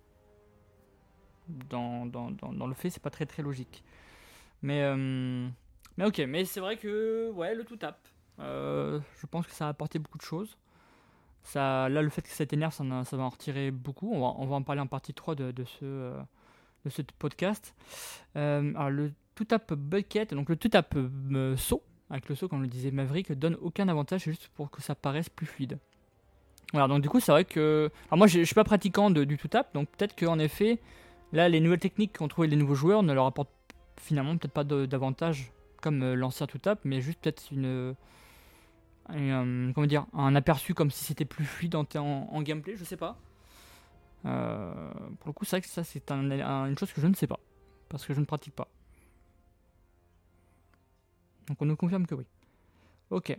Dans, dans, dans, dans le fait, c'est pas très très logique. Mais, euh, mais ok, mais c'est vrai que ouais, le tout tape. Euh, je pense que ça a apporté beaucoup de choses. Ça, là, le fait que ça t'énerve, ça, en a- ça va en retirer beaucoup. On va, on va en parler en partie trois de, de ce, euh, de ce podcast. Euh, alors, le tout tap bucket, donc le tout tap euh, saut, avec le saut, comme le disait Maverick, donne aucun avantage, c'est juste pour que ça paraisse plus fluide. Voilà, donc du coup, c'est vrai que. Alors, moi, je je suis pas pratiquant de- du tout tap, donc peut-être qu'en effet, là, les nouvelles techniques qu'ont trouvé les nouveaux joueurs ne leur apportent finalement peut-être pas de- d'avantage comme euh, l'ancien tout tap, mais juste peut-être une. un- comment dire, un aperçu comme si c'était plus fluide en, en, en gameplay, je sais pas. Euh, pour le coup, c'est vrai que ça, c'est un- un- une chose que je ne sais pas, parce que je ne pratique pas. Donc on nous confirme que oui. Ok.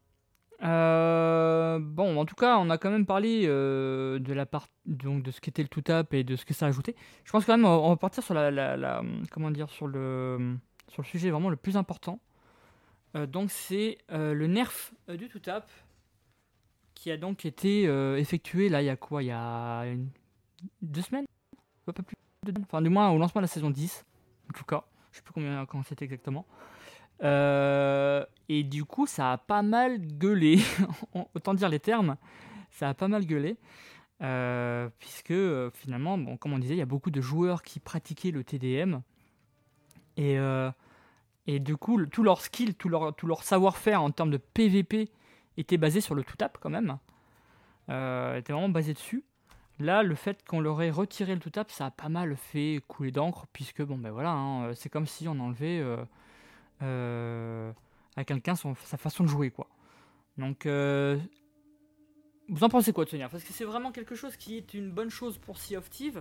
Euh, bon, en tout cas, on a quand même parlé euh, de la part, donc de ce qu'était le two-tap et de ce que ça ajoutait. Je pense quand même on va partir sur la, la- la- comment dire, sur le sur le sujet vraiment le plus important. Euh, donc c'est euh, le nerf euh, du two-tap qui a donc été euh, effectué là il y a quoi? Il y a une- deux semaines? Un peu plus de deux. Enfin du moins au lancement de la saison dix. En tout cas, je sais plus combien quand c'était exactement. Euh, et du coup, ça a pas mal gueulé. Autant dire les termes, ça a pas mal gueulé. Euh, puisque euh, finalement, bon, comme on disait, il y a beaucoup de joueurs qui pratiquaient le T D M. Et, euh, et du coup, le- tout leur skill, tout leur, tout leur savoir-faire en termes de P V P était basé sur le two-tap quand même. Euh, était vraiment basé dessus. Là, le fait qu'on leur ait retiré le two-tap, ça a pas mal fait couler d'encre. Puisque, bon, ben voilà, hein, c'est comme si on enlevait. Euh, euh, à quelqu'un son- sa façon de jouer quoi. Donc euh, vous en pensez quoi de Sonia? Parce que c'est vraiment quelque chose qui est une bonne chose pour Sea of Thieves.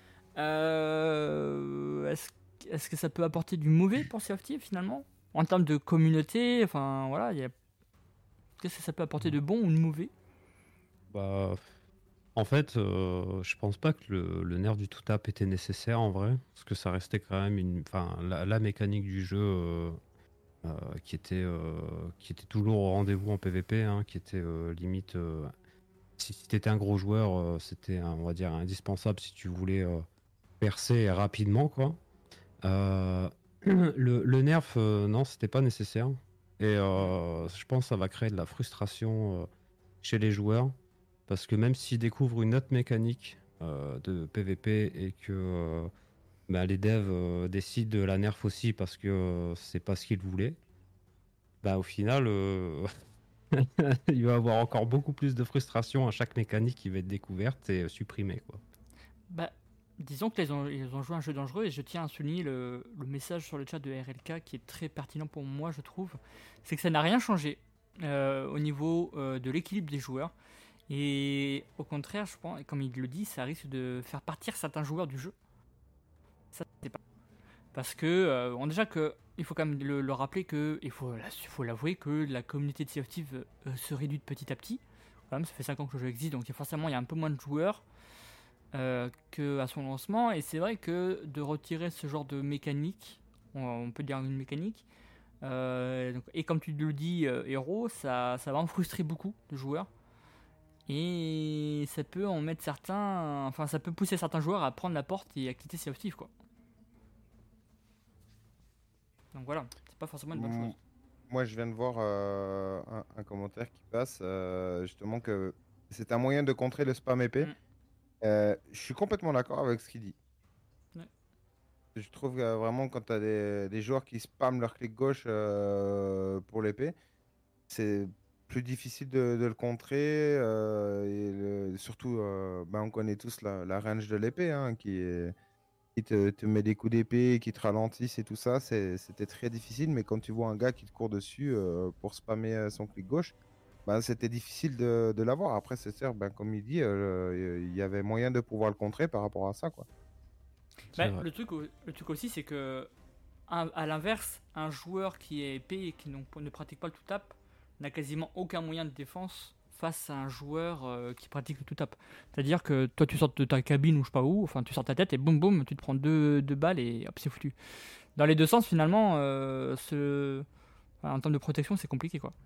Euh, est-ce, est-ce que ça peut apporter du mauvais pour Sea of Thieves finalement? En termes de communauté, enfin voilà, il y a... qu'est-ce que ça peut apporter de bon ou de mauvais? Bah, en fait, euh, je pense pas que le, le nerf du two-tap était nécessaire en vrai, parce que ça restait quand même une, enfin, la, la mécanique du jeu euh, euh, qui était, euh, qui était toujours au rendez-vous en P V P, hein, qui était euh, limite. euh, si si t'étais un gros joueur, euh, c'était, un- on va dire, indispensable si tu voulais euh, percer rapidement, quoi. Euh, le, le nerf, euh, non, c'était pas nécessaire. Et euh, je pense que ça va créer de la frustration euh, chez les joueurs. Parce que même s'ils découvrent une autre mécanique euh, de P V P et que euh, bah, les devs euh, décident de la nerf aussi parce que euh, c'est pas ce qu'ils voulaient, bah, au final, euh, il va y avoir encore beaucoup plus de frustration à chaque mécanique qui va être découverte et euh, supprimée, quoi. Bah, disons qu'ils ont, ils ont joué un jeu dangereux et je tiens à souligner le, le message sur le chat de R L K qui est très pertinent pour moi, je trouve. C'est que ça n'a rien changé euh, au niveau euh, de l'équilibre des joueurs. Et au contraire, je pense, et comme il le dit, ça risque de faire partir certains joueurs du jeu. Ça, c'est pas. Parce que, euh, bon, déjà que il faut quand même le, le rappeler que, il faut, la- faut l'avouer que la communauté de Sea of Thieves euh, se réduit petit à petit. Quand même, ça fait cinq ans que le jeu existe, donc forcément il y a un peu moins de joueurs euh, qu'à son lancement. Et c'est vrai que de retirer ce genre de mécanique, on, on peut dire une mécanique, euh, donc- et comme tu le dis, euh, Hero, ça, ça va en frustrer beaucoup de joueurs. Et ça peut en mettre certains, enfin ça peut pousser certains joueurs à prendre la porte et à quitter Sea of Thieves, quoi. Donc voilà, c'est pas forcément une bonne Mm, chose. Moi, je viens de voir euh, un, un commentaire qui passe, euh, justement, que c'est un moyen de contrer le spam épée. Mm. Euh, je suis complètement d'accord avec ce qu'il dit. Ouais. Je trouve que vraiment, quand tu as des, des joueurs qui spamment leur clic gauche euh, pour l'épée, c'est plus difficile de, de le contrer. Euh, et le- surtout, euh, ben, on connaît tous la, la range de l'épée, hein, qui est, qui te, te met des coups d'épée, qui te ralentissent et tout ça. c'est- C'était très difficile, mais quand tu vois un gars qui te court dessus euh, pour spammer euh, son clic gauche, ben, c'était difficile de, de l'avoir. Après, c'est sûr, ben, comme il dit, euh, il y avait moyen de pouvoir le contrer par rapport à ça, quoi. C'est Bah, vrai. le, truc, au- le truc aussi, c'est que, un- à l'inverse, un joueur qui est épée et qui non- ne pratique pas le tout-tap n'a quasiment aucun moyen de défense face à un joueur euh, qui pratique le tout-tap. C'est-à-dire que toi, tu sors de ta cabine ou je sais pas où, enfin, tu sors ta tête et boum boum, tu te prends deux, deux balles et hop, c'est foutu. Dans les deux sens, finalement, euh, ce... enfin, en termes de protection, c'est compliqué, quoi.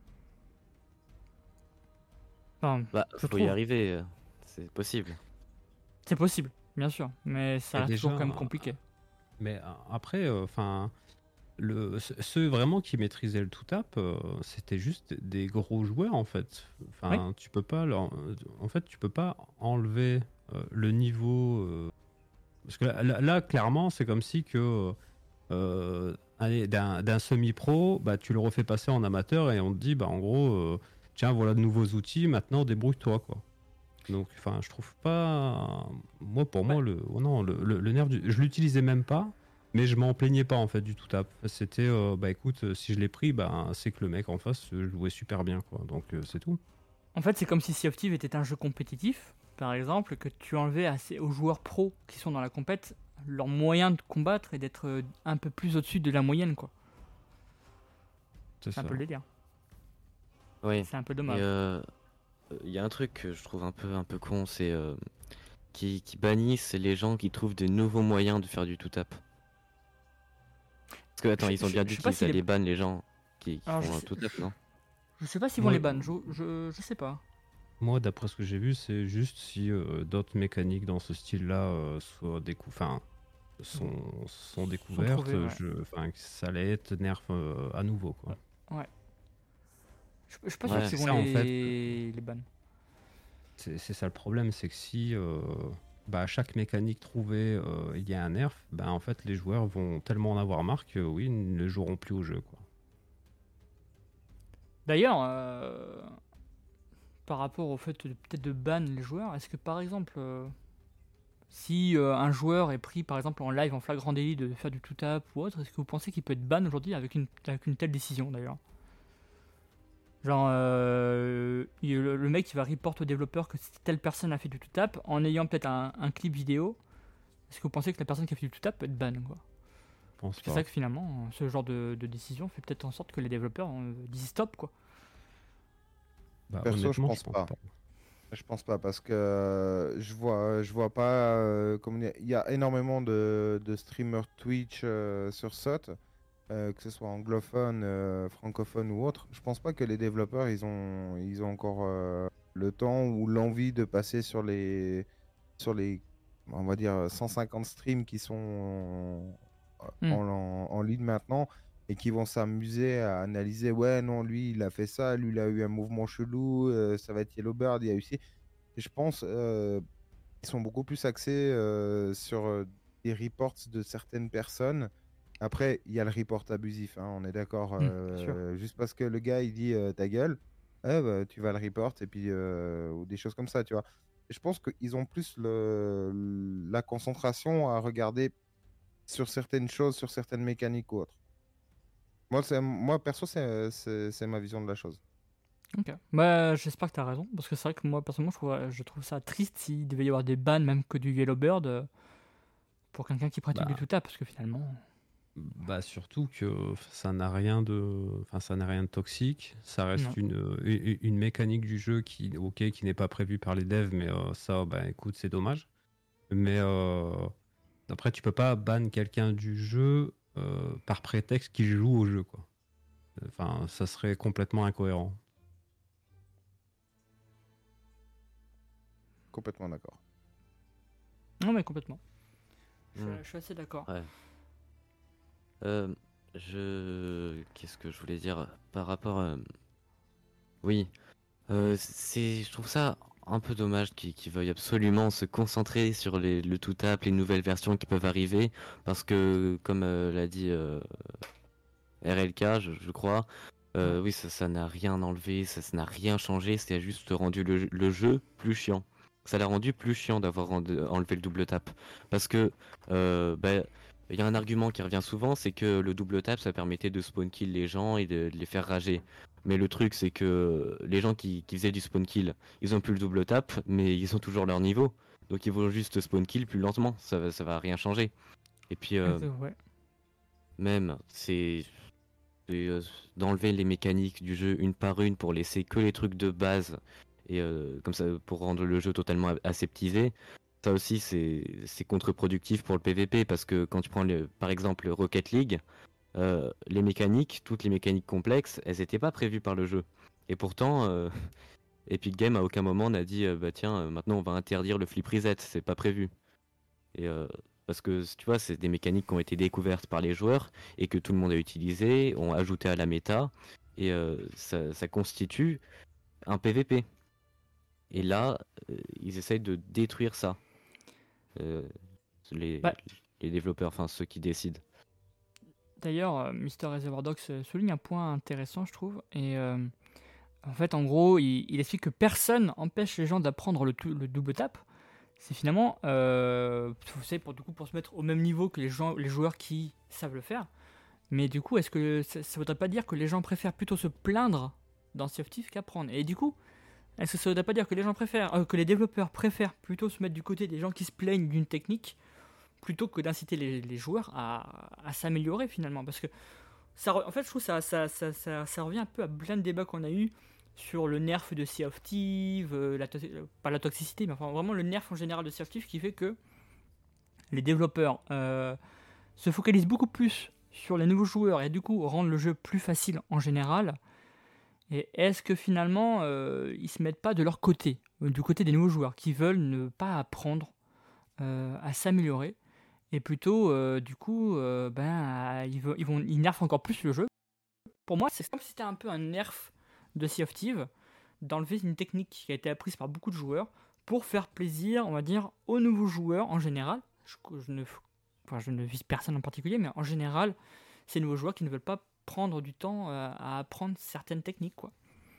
Enfin, Bah, je faut y trouve. arriver, euh, c'est possible. C'est possible, bien sûr, mais ça Et reste toujours déjà, quand même compliqué. Mais euh, après, enfin, le ce- ceux vraiment qui maîtrisaient le tout-tap, euh, c'était juste des gros joueurs en fait. Enfin, tu peux pas leur- en fait, tu peux pas enlever euh, le niveau. euh, Parce que là, là- là, clairement, c'est comme si que euh, allez, d'un d'un semi-pro, bah, tu le refais passer en amateur et on te dit, bah, en gros, euh, tiens, voilà de nouveaux outils, maintenant débrouille-toi, quoi. Donc, enfin, je trouve pas. Moi, pour Ouais. moi, le, oh non, le, le- le nerf du. Je l'utilisais même pas, mais je m'en plaignais pas en fait du tout tap. C'était, euh, bah écoute, euh, si je l'ai pris, bah c'est que le mec en face euh, jouait super bien, quoi. Donc, euh, c'est tout. En fait, c'est comme si Sea of Thieves était un jeu compétitif, par exemple, que tu enlevais à ces- aux joueurs pros qui sont dans la compète leur moyen de combattre et d'être euh, un peu plus au-dessus de la moyenne, quoi. C'est C'est un ça. peu le délire. Oui. C'est un peu Et dommage. euh, il y a un truc que je trouve un peu un peu con, c'est euh, qui, qui bannissent les gens qui trouvent de nouveaux moyens de faire du tout-tap. Parce que attends, Je- ils ont je- bien je dit sais pas qu'ils si les- allaient ban les gens qui, qui Alors, font je un sais- tout-tap, non? Je sais pas s'ils vont Moi- les ban, je, je, je sais pas. Moi, d'après ce que j'ai vu, c'est juste si euh, d'autres mécaniques dans ce style-là euh, soient décou- enfin, sont, sont découvertes, trouvées, ouais. je... enfin, que ça allait être nerf euh, à nouveau, quoi. Je, je suis pas Ouais, sûr c'est qu'ils vont ça, en les, fait. les ban. C'est c'est ça le problème, c'est que si euh, bah, à chaque mécanique trouvée, euh, il y a un nerf, bah, en fait les joueurs vont tellement en avoir marre que oui, ils ne joueront plus au jeu, quoi. D'ailleurs, euh, par rapport au fait de peut-être de ban les joueurs, est-ce que par exemple, euh, si euh, un joueur est pris par exemple en live en flagrant délit de faire du tout-tap ou autre, est-ce que vous pensez qu'il peut être ban aujourd'hui avec une, avec une telle décision d'ailleurs? Genre, euh, il- le, le mec il va report au développeur que telle personne a fait du tout-tap en ayant peut-être un, un clip vidéo. Est-ce que vous pensez que la personne qui a fait du tout-tap peut être ban, quoi? Je pense C'est pas. ça que finalement, ce genre de, de décision fait peut-être en sorte que les développeurs euh, disent stop, quoi. Bah, Perso, je honnêtement, pense je pense pas. pas. Je pense pas parce que euh, je vois, je vois pas. euh, comment dire, il y a énormément de, de streamers Twitch euh, sur S O T, euh, que ce soit anglophone, euh, francophone ou autre. Je pense pas que les développeurs ils ont, ils ont encore euh, le temps ou l'envie de passer sur les, sur les, on va dire cent cinquante streams qui sont Hmm. en, en, en ligne maintenant et qui vont s'amuser à analyser. Ouais, non, lui il a fait ça, lui il a eu un mouvement chelou, euh, ça va être Yellowbird, il y a eu ci. Et je pense euh, qu'ils sont beaucoup plus axés euh, sur euh, des reports de certaines personnes. Après, il y a le report abusif, hein, on est d'accord. Hmm, bien sûr. euh, juste parce que le gars il dit euh, ta gueule, eh, bah, tu vas le report et puis euh, ou des choses comme ça, tu vois. Et je pense qu'ils ont plus le, la concentration à regarder sur certaines choses, sur certaines mécaniques ou autres. Moi, c'est, moi perso, c'est, c'est, c'est ma vision de la chose. Ok. Bah, j'espère que t'as raison, parce que c'est vrai que moi, personnellement, je trouve, je trouve ça triste s'il devait y avoir des bans, même que du Yellowbird, euh, pour quelqu'un qui pratique Bah. du tout-tap, parce que finalement. Bah surtout que ça n'a rien de, enfin ça n'a rien de toxique. Ça Non. reste une, une, une mécanique du jeu qui, ok, qui n'est pas prévue par les devs, mais euh, ça, bah écoute, c'est dommage. Mais euh, après, tu peux pas ban quelqu'un du jeu euh, par prétexte qu'il joue au jeu, quoi. Enfin, ça serait complètement incohérent. Complètement d'accord. Non, mais complètement. Je, Hmm. je suis assez d'accord. Ouais. Euh, je... Qu'est-ce que je voulais dire par rapport à... Oui, euh, c'est... je trouve ça un peu dommage qu'ils qu'ils veuillent absolument se concentrer sur les... le tout-tap, les nouvelles versions qui peuvent arriver, parce que, comme euh, l'a dit euh, R L K, je, je crois, euh, oui, ça ça n'a rien enlevé, ça ça n'a rien changé, c'est juste rendu le, le jeu plus chiant. Ça l'a rendu plus chiant d'avoir rendu- enlevé le double tap. Parce que, euh, bah, il y a un argument qui revient souvent, c'est que le double tap, ça permettait de spawn kill les gens et de, de les faire rager. Mais le truc, c'est que les gens qui, qui faisaient du spawn kill, ils ont plus le double tap, mais ils ont toujours leur niveau. Donc ils vont juste spawn kill plus lentement, ça, va- ça va rien changer. Et puis, euh, Euh, ouais. même, c'est c'est, euh, d'enlever les mécaniques du jeu une par une pour laisser que les trucs de base et euh, comme ça pour rendre le jeu totalement a- aseptisé. Ça aussi c'est c'est contre-productif pour le P V P parce que quand tu prends le, par exemple Rocket League, euh, les mécaniques, toutes les mécaniques complexes, elles étaient pas prévues par le jeu. Et pourtant, euh, Epic Games à aucun moment n'a dit euh, bah tiens euh, maintenant on va interdire le flip reset, c'est pas prévu. Et euh, parce que tu vois, c'est des mécaniques qui ont été découvertes par les joueurs et que tout le monde a utilisé, ont ajouté à la méta, et euh, ça, ça constitue un P V P. Et là, euh, ils essayent de détruire ça. Euh, les, Bah, les développeurs, enfin ceux qui décident. D'ailleurs, euh, Mister Reservoir Dogs euh, souligne un point intéressant, je trouve. Et euh, en fait, en gros, il, il explique que personne empêche les gens d'apprendre le, tou- le double tap. C'est finalement, euh, vous savez, pour, du coup, pour se mettre au même niveau que les, gens, les joueurs qui savent le faire. Mais du coup, est-ce que ça ne voudrait pas dire que les gens préfèrent plutôt se plaindre dans Sea of Thieves qu'apprendre? Et du coup, est-ce que ça ne voudrait pas dire que les gens préfèrent, euh, que les développeurs préfèrent plutôt se mettre du côté des gens qui se plaignent d'une technique plutôt que d'inciter les, les joueurs à, à s'améliorer finalement? Parce que ça, re- en fait, je trouve que ça, ça, ça, ça, ça revient un peu à plein de débats qu'on a eu sur le nerf de Sea of Thieves, euh, la to- euh, pas la toxicité, mais enfin vraiment le nerf en général de Sea of Thieves qui fait que les développeurs euh, se focalisent beaucoup plus sur les nouveaux joueurs et du coup rendent le jeu plus facile en général. Et est-ce que finalement euh, ils se mettent pas de leur côté, euh, du côté des nouveaux joueurs qui veulent ne pas apprendre euh, à s'améliorer et plutôt euh, du coup euh, ben à- ils, vont, ils vont ils nerfent encore plus le jeu. Pour moi, c'est comme si c'était un peu un nerf de Sea of Thieves d'enlever une technique qui a été apprise par beaucoup de joueurs pour faire plaisir, on va dire, aux nouveaux joueurs en général. Je, je ne, enfin, je ne vise personne en particulier, mais en général, ces nouveaux joueurs qui ne veulent pas prendre du temps euh, à apprendre certaines techniques, quoi.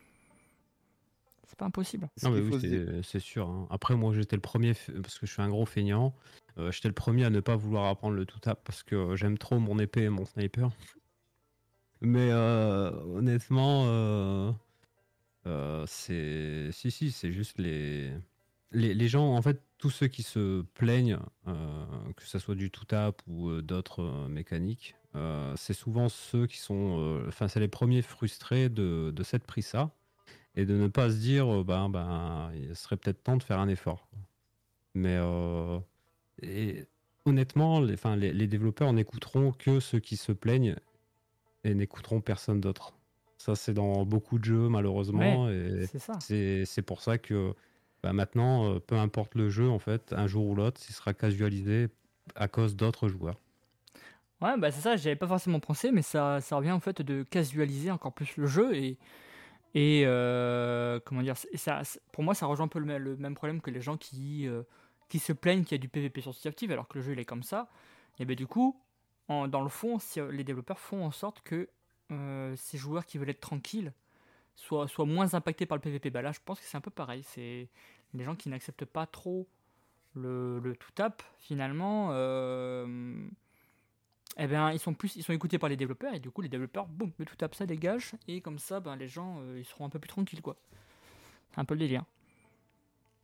C'est pas impossible. Ce Non, mais qu'il oui, faut se dire. c'est c'est sûr, hein. Après, moi, j'étais le premier, f- parce que je suis un gros feignant, euh, j'étais le premier à ne pas vouloir apprendre le tout-tap parce que euh, j'aime trop mon épée et mon sniper. Mais euh, honnêtement, euh, euh, c'est. Si, si, c'est juste les... les. Les gens, en fait, tous ceux qui se plaignent, euh, que ce soit du tout-tap ou euh, d'autres euh, mécaniques, euh, c'est souvent ceux qui sont. euh, Enfin, c'est les premiers frustrés de, de s'être pris ça et de ne pas se dire, euh, ben, ben, il serait peut-être temps de faire un effort. Mais euh, et, honnêtement, les, enfin, les, les développeurs n'écouteront que ceux qui se plaignent et n'écouteront personne d'autre. Ça, c'est dans beaucoup de jeux, Ouais, malheureusement, et c'est ça. c'est c'est pour ça que bah, maintenant, euh, peu importe le jeu, en fait, un jour ou l'autre, il sera casualisé à cause d'autres joueurs. Ouais, bah c'est ça, j'avais pas forcément pensé, mais ça, ça revient en fait de casualiser encore plus le jeu et, et euh, comment dire, et ça, c'est- pour moi ça rejoint un peu le, même le même problème que les gens qui, euh, qui se plaignent qu'il y a du P V P sur Sea of Thieves alors que le jeu il est comme ça. Et ben du coup, en- dans le fond, si, euh, les développeurs font en sorte que euh, ces joueurs qui veulent être tranquilles soient, soient moins impactés par le P V P. Bah là, je pense que c'est un peu pareil. C'est les gens qui n'acceptent pas trop le, le tout tap finalement. Euh, eh ben, ils sont plus, ils sont écoutés par les développeurs et du coup les développeurs, boum, le tout tap ça dégage et comme ça, ben les gens, euh, ils seront un peu plus tranquilles quoi. C'est un peu le délire.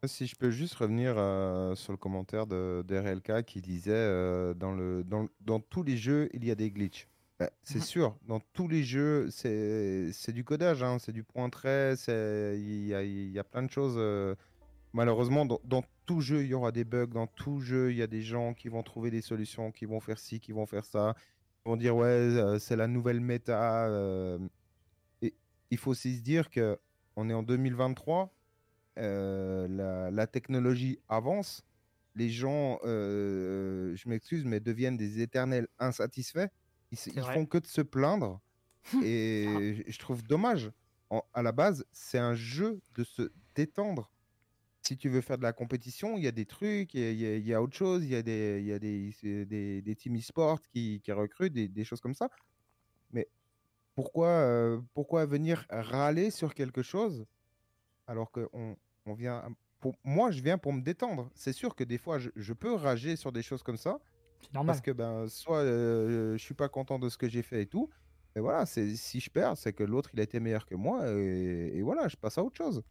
Si je peux juste revenir euh, sur le commentaire de, de R L K qui disait euh, dans le, dans, le- dans tous les jeux, il y a des glitches. Bah, c'est Mhm. sûr, dans tous les jeux, c'est c'est du codage, hein, c'est du point trait, c'est- il y a, il y a plein de choses. euh, Malheureusement, dans, dans tout jeu, il y aura des bugs. Dans tout jeu, il y a des gens qui vont trouver des solutions, qui vont faire ci, qui vont faire ça. Ils vont dire, ouais, euh, c'est la nouvelle méta. euh, Et il faut aussi se dire que on est en deux mille vingt-trois, euh, la, la technologie avance. Les gens, euh, je m'excuse, mais deviennent des éternels insatisfaits. Ils, se- C'est ils vrai. font que de se plaindre. Et je je trouve dommage. En- à la base, c'est un jeu de se détendre. Si tu veux faire de la compétition, il y a des trucs, il y a, il y a- il y a autre chose, il y a des, il y a des, c'est des, des team e-sport qui, qui recrutent, des, des choses comme ça. Mais pourquoi, euh, pourquoi venir râler sur quelque chose alors que on, on vient. Pour, moi, je viens pour me détendre. C'est sûr que des fois, je, je peux rager sur des choses comme ça C'est parce normal. que ben, soit euh, je suis pas content de ce que j'ai fait et tout. Mais voilà, c'est, si je perds, c'est que l'autre il a été meilleur que moi et, et voilà, je passe à autre chose.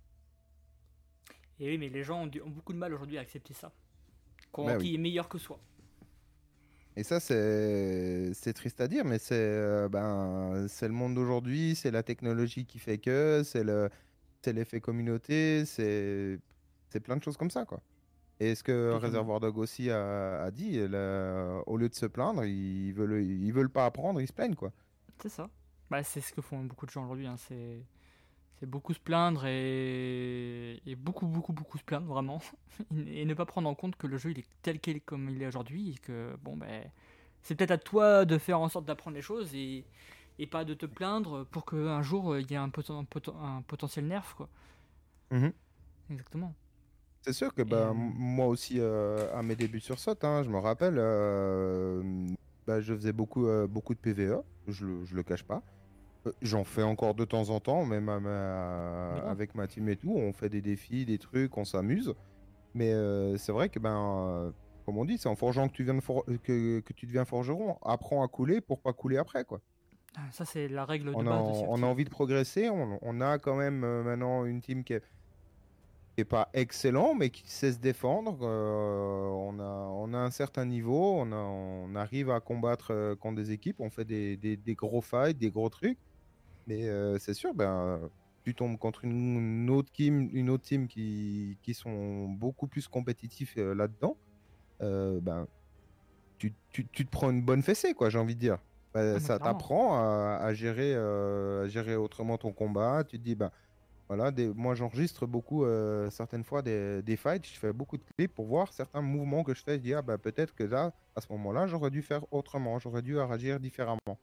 Et oui, mais les gens ont, du- ont beaucoup de mal aujourd'hui à accepter ça. Qu'on- Ben oui. Qui est meilleur que soi. Et ça, c'est c'est triste à dire, mais c'est euh, ben, c'est le monde d'aujourd'hui, c'est la technologie qui fait que, c'est le, c'est l'effet communauté, c'est c'est plein de choses comme ça, quoi. Et ce que Totalement. Réservoir Dog aussi a, a dit, là, au lieu de se plaindre, ils veulent, ils veulent pas apprendre, ils se plaignent, quoi. C'est ça. Bah, c'est ce que font beaucoup de gens aujourd'hui. Hein. C'est c'est beaucoup se plaindre et... et beaucoup, beaucoup, beaucoup se plaindre, vraiment. Et ne pas prendre en compte que le jeu, il est tel qu'il est comme il est aujourd'hui. Et que, bon, ben, c'est peut-être à toi de faire en sorte d'apprendre les choses et, et pas de te plaindre pour qu'un jour, euh, il y ait un, poten- un poten- un potentiel nerf, quoi. Mhm. Exactement. C'est sûr que Et, bah, euh, m- moi aussi, euh, à mes débuts sur SOT, hein, je me rappelle, euh, bah, je faisais beaucoup, euh, beaucoup de P V E, je le, je le cache pas. Euh, J'en fais encore de temps en temps, même à ma- bien. avec ma team et tout. On fait des défis, des trucs, on s'amuse. Mais euh, c'est vrai que, ben, euh, comme on dit, c'est en forgeant que tu, viens de for- que, que tu deviens forgeron. Apprends à couler pour pas couler après, quoi. Ah, ça, c'est la règle de On a, base de on a Safety. envie de progresser. On, on a quand même euh, maintenant une team qui est, qui est pas excellent, mais qui sait se défendre. Euh, on a, on a un certain niveau. On, a- on arrive à combattre euh, contre des équipes. On fait des, des- des gros fights, des gros trucs. Mais euh, c'est sûr, ben, tu tombes contre une, une autre team, une autre team qui, qui sont beaucoup plus compétitifs euh, là-dedans. Euh, ben, tu, tu- tu te prends une bonne fessée, quoi, j'ai envie de dire. Ah, Ben, mais ça clairement. t'apprend à, à gérer, euh, à gérer autrement ton combat. Tu te dis, ben, voilà, des, moi j'enregistre beaucoup, euh, certaines fois, des, des fights. Je fais beaucoup de clips pour voir certains mouvements que je fais. Je dis, ah, ben, peut-être que là, à ce moment-là, j'aurais dû faire autrement. J'aurais dû réagir différemment.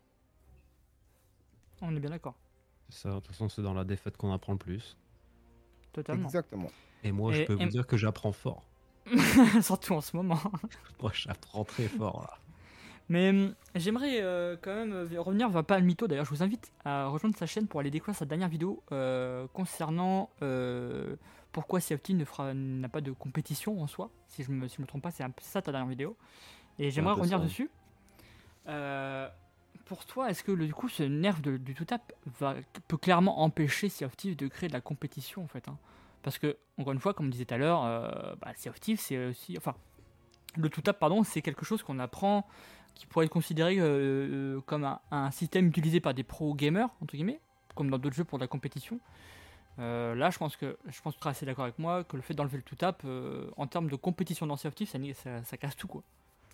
On est bien d'accord. C'est ça, de toute façon, c'est dans la défaite qu'on apprend le plus. Totalement. Exactement. Et moi, je Et, peux vous et- dire que j'apprends fort. surtout en ce moment. Moi, j'apprends très fort, là. Mais hum, j'aimerais euh, quand même euh, revenir vers Palmito. D'ailleurs, je vous invite à rejoindre sa chaîne pour aller découvrir sa dernière vidéo euh, concernant euh, pourquoi Sea of Thieves ne fera- n'a pas de compétition en soi. Si je me, si je me trompe pas, c'est un peu ça ta dernière vidéo. Et un j'aimerais peu revenir ça. dessus. Euh, pour toi, est-ce que le, du coup, ce nerf de- du tout-tap va, peut clairement empêcher Sea of Thieves de créer de la compétition en fait, hein. Parce que, encore une fois, comme je disais tout à l'heure, euh, bah, Sea of Thieves, c'est aussi. Enfin, le tout-tap, pardon, c'est quelque chose qu'on apprend, qui pourrait être considéré euh, euh, comme un, un système utilisé par des pro gamers, entre guillemets, comme dans d'autres jeux pour de la compétition. Euh, là, je pense que je pense que tu seras assez d'accord avec moi que le fait d'enlever le tout-tap, euh, en termes de compétition dans Sea of Thieves, ça, nie- ça, ça casse tout, quoi.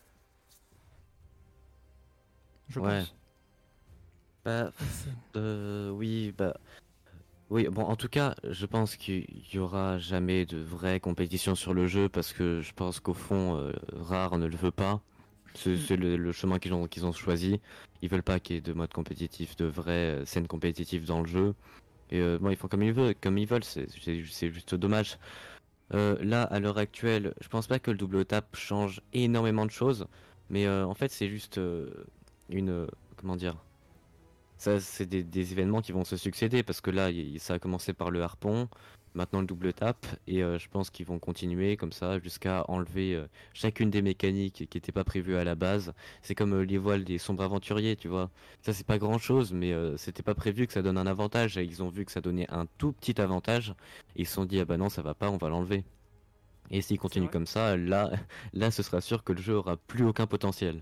Je Ouais. pense. Bah, C'est- euh, oui, bah, oui, bon, en tout cas, je pense qu'il y aura jamais de vraie compétition sur le jeu parce que je pense qu'au fond, euh, Rare ne le veut pas. C'est Mm. c'est le, le chemin qu'ils ont, qu'ils ont choisi. Ils veulent pas qu'il y ait de mode compétitif, de vraies euh, scènes compétitives dans le jeu. Et euh, bon, ils font comme ils veulent, comme ils veulent. C'est c'est- c'est juste dommage. Euh, là, à l'heure actuelle, je pense pas que le double tap change énormément de choses, mais euh, en fait, c'est juste euh, une, euh, comment dire, ça, c'est des, des événements qui vont se succéder parce que là, y- ça a commencé par le harpon, maintenant le double tap, et euh, je pense qu'ils vont continuer comme ça jusqu'à enlever euh, chacune des mécaniques qui n'étaient pas prévues à la base. C'est comme euh, les voiles des sombres aventuriers, tu vois. Ça, c'est pas grand chose, mais euh, c'était pas prévu que ça donne un avantage. Et ils ont vu que ça donnait un tout petit avantage, et ils se sont dit, ah bah non, ça va pas, on va l'enlever. Et s'il C'est continue vrai. comme ça, là, là, ce sera sûr que le jeu aura plus aucun potentiel.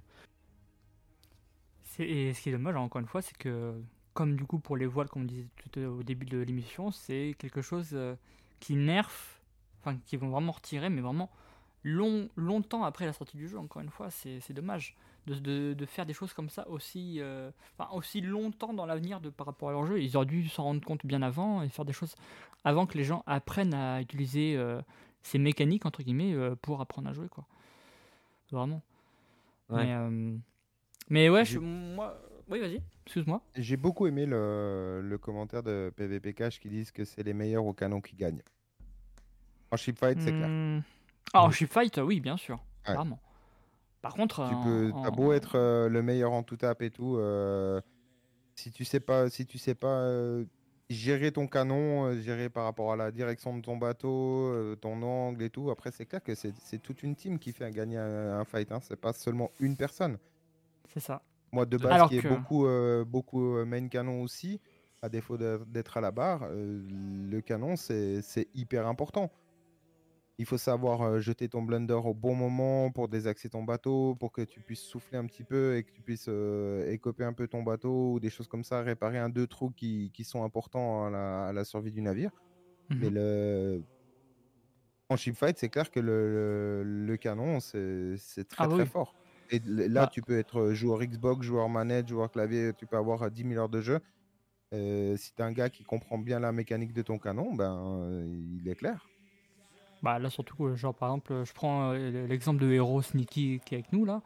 C'est- Et ce qui est dommage, encore une fois, c'est que, comme du coup pour les voiles, comme on disait tout au début de l'émission, c'est quelque chose euh, qui nerf, enfin qui vont vraiment retirer, mais vraiment long, longtemps après la sortie du jeu, encore une fois, c'est c'est dommage de, de, de faire des choses comme ça aussi, euh, enfin, aussi longtemps dans l'avenir de, par rapport à leur jeu. Ils auraient dû s'en rendre compte bien avant et faire des choses avant que les gens apprennent à utiliser euh, ces mécaniques, entre guillemets, euh, pour apprendre à jouer, quoi. Vraiment. Ouais. Mais, euh, mais ouais, je, J'ai moi... Oui, vas-y, excuse-moi. j'ai beaucoup aimé le, le commentaire de P V P Cash qui disent que c'est les meilleurs au canon qui gagnent. En chip fight, c'est clair. Hmm. Ah, en Oui. chip fight, oui, bien sûr, Ouais. clairement. Par contre, Tu en, peux, t'as beau en- être euh, le meilleur en tout tap et tout, euh, si tu sais pas, si tu sais pas euh, gérer ton canon, euh, gérer par rapport à la direction de ton bateau, euh, ton angle et tout, après c'est clair que c'est c'est toute une team qui fait gagner un, un fight, hein. C'est pas seulement une personne. c'est ça. Moi de Tout à base fait. Alors qui est que, beaucoup, euh, beaucoup euh, main canon aussi, à défaut de- d'être à la barre, euh, le canon c'est c'est hyper important. Il faut savoir euh, jeter ton blender au bon moment pour désaxer ton bateau, pour que tu puisses souffler un petit peu et que tu puisses euh, écoper un peu ton bateau ou des choses comme ça, réparer un, deux trous qui, qui sont importants à la, à la survie du navire. Mais Mhm. le... en shipfight, c'est clair que le, le, le canon, c'est c'est très Ah bah très oui, fort. Et l- là, bah, tu peux être joueur Xbox, joueur manette, joueur clavier, tu peux avoir dix mille heures de jeu. Euh, si tu es un gars qui comprend bien la mécanique de ton canon, ben, euh, il est clair. bah là surtout, euh, genre par exemple, je prends euh, l'exemple de Hero Sneaky qui est avec nous là.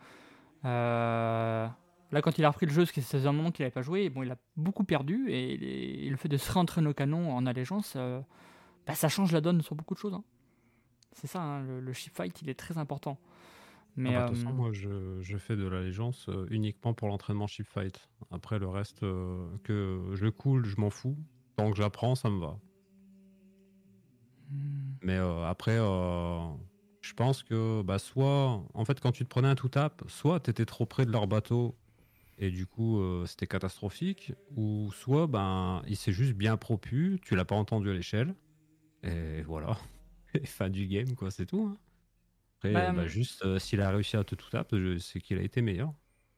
Euh, Là, quand il a repris le jeu, parce que ça faisait un moment qu'il n'avait pas joué, bon, il a beaucoup perdu et, et le fait de se réentraîner au canon en allégeance, euh, bah, ça change la donne sur beaucoup de choses, hein. C'est ça, hein, le, le ship fight, il est très important. Ah Mais bah, de euh, toute façon, moi, je, je fais de l'allégeance euh, uniquement pour l'entraînement ship fight. Après, le reste, euh, que je coule, je m'en fous. Tant que j'apprends, ça me va. hmm, Mais euh, après, euh, je pense que bah, soit, en fait, quand tu te prenais un tout-tap, soit tu étais trop près de leur bateau et du coup, euh, c'était catastrophique, ou soit ben, il s'est juste bien propu, tu l'as pas entendu à l'échelle, et voilà. Et fin du game, quoi, c'est tout, hein. Après, bah, euh, bah, juste, euh, s'il a réussi à te tout-tap, je- c'est qu'il a été meilleur.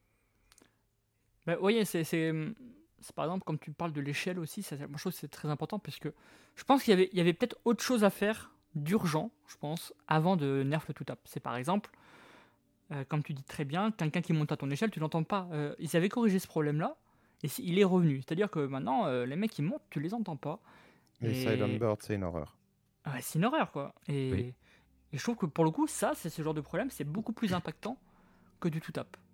bah, oui, c'est, c'est, c'est par exemple, comme tu parles de l'échelle aussi, ça, moi, je trouve que c'est très important parce que je pense qu'il y avait, il y avait peut-être autre chose à faire d'urgent, je pense, avant de nerf le tout tap. C'est par exemple, euh, comme tu dis très bien, quelqu'un qui monte à ton échelle, tu l'entends pas. Euh, ils avaient corrigé ce problème-là et si- il est revenu. C'est-à-dire que maintenant, euh, les mecs qui montent, tu les entends pas. Les Silent Et Bird, c'est une horreur. ouais, c'est une horreur, quoi. Oui. Et, et je trouve que pour le coup, ça, c'est ce genre de problème, c'est beaucoup plus impactant que du tout tap.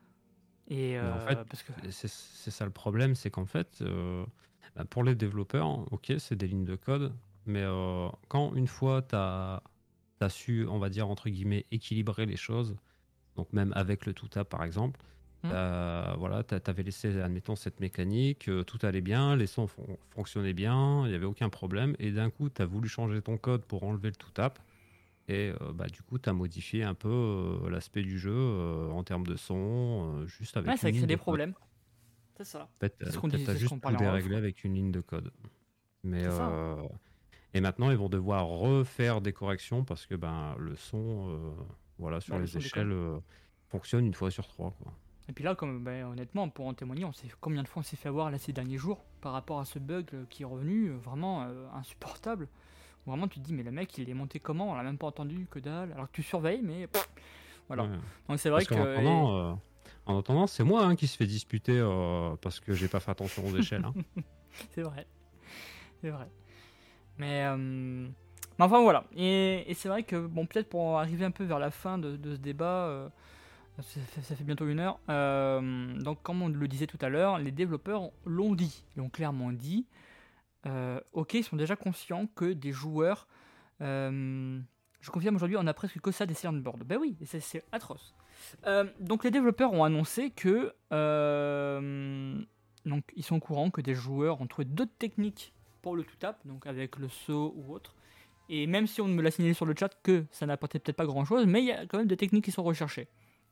Et Mais en fait, euh, parce que c'est c'est ça le problème, c'est qu'en fait, euh, bah, pour les développeurs, ok, c'est des lignes de code, mais euh, quand une fois tu as, su, on va dire, entre guillemets, équilibrer les choses, donc même avec le tout-tap par exemple, Hmm. t'as- voilà, tu avais laissé, admettons, cette mécanique, euh, tout allait bien, les sons fon- fonctionnaient bien, il n'y avait aucun problème, et d'un coup, tu as voulu changer ton code pour enlever le tout-tap. Et euh, bah, du coup, tu as modifié un peu euh, l'aspect du jeu euh, en termes de son, euh, juste ouais, avec ça une crée ligne des de code. problèmes. C'est ça. En fait, C'est ce euh, qu'on t'as disait, t'as c'est ce qu'on juste tout parlait en off, déréglé quoi. avec une ligne de code. Mais C'est ça, hein. euh, et maintenant, ils vont devoir refaire des corrections parce que ben le son, euh, voilà, sur Bah, le les son déconne. échelles, euh, fonctionne une fois sur trois, quoi. Et puis là, comme, bah, honnêtement, pour en témoigner, on sait combien de fois on s'est fait avoir là ces derniers jours par rapport à ce bug euh, qui est revenu, euh, vraiment euh, insupportable. Vraiment, tu te dis, mais le mec, il est monté comment? On l'a même pas entendu, que dalle. Alors que tu surveilles, mais pff, voilà. Ouais. Donc c'est vrai Parce que. qu'en et- attendant, euh, en attendant, c'est moi hein, qui se fait disputer euh, parce que j'ai pas fait attention aux échelles, hein. C'est vrai. C'est vrai. Mais, euh, mais enfin voilà. Et, et c'est vrai que, bon, peut-être pour arriver un peu vers la fin de, de ce débat, euh, ça, fait, ça fait bientôt une heure. euh, donc, comme on le disait tout à l'heure, les développeurs l'ont dit, l'ont clairement dit. Euh, ok, ils sont déjà conscients que des joueurs. euh, je confirme aujourd'hui, on a presque que ça des Silent Board. Ben oui, et c'est, c'est atroce. Euh, donc les développeurs ont annoncé que euh, donc ils sont au courant que des joueurs ont trouvé d'autres techniques pour le tout-tap, donc avec le saut ou autre. Et même si on me l'a signalé sur le chat que ça n'apportait peut-être pas grand-chose, mais il y a quand même des techniques qui sont recherchées.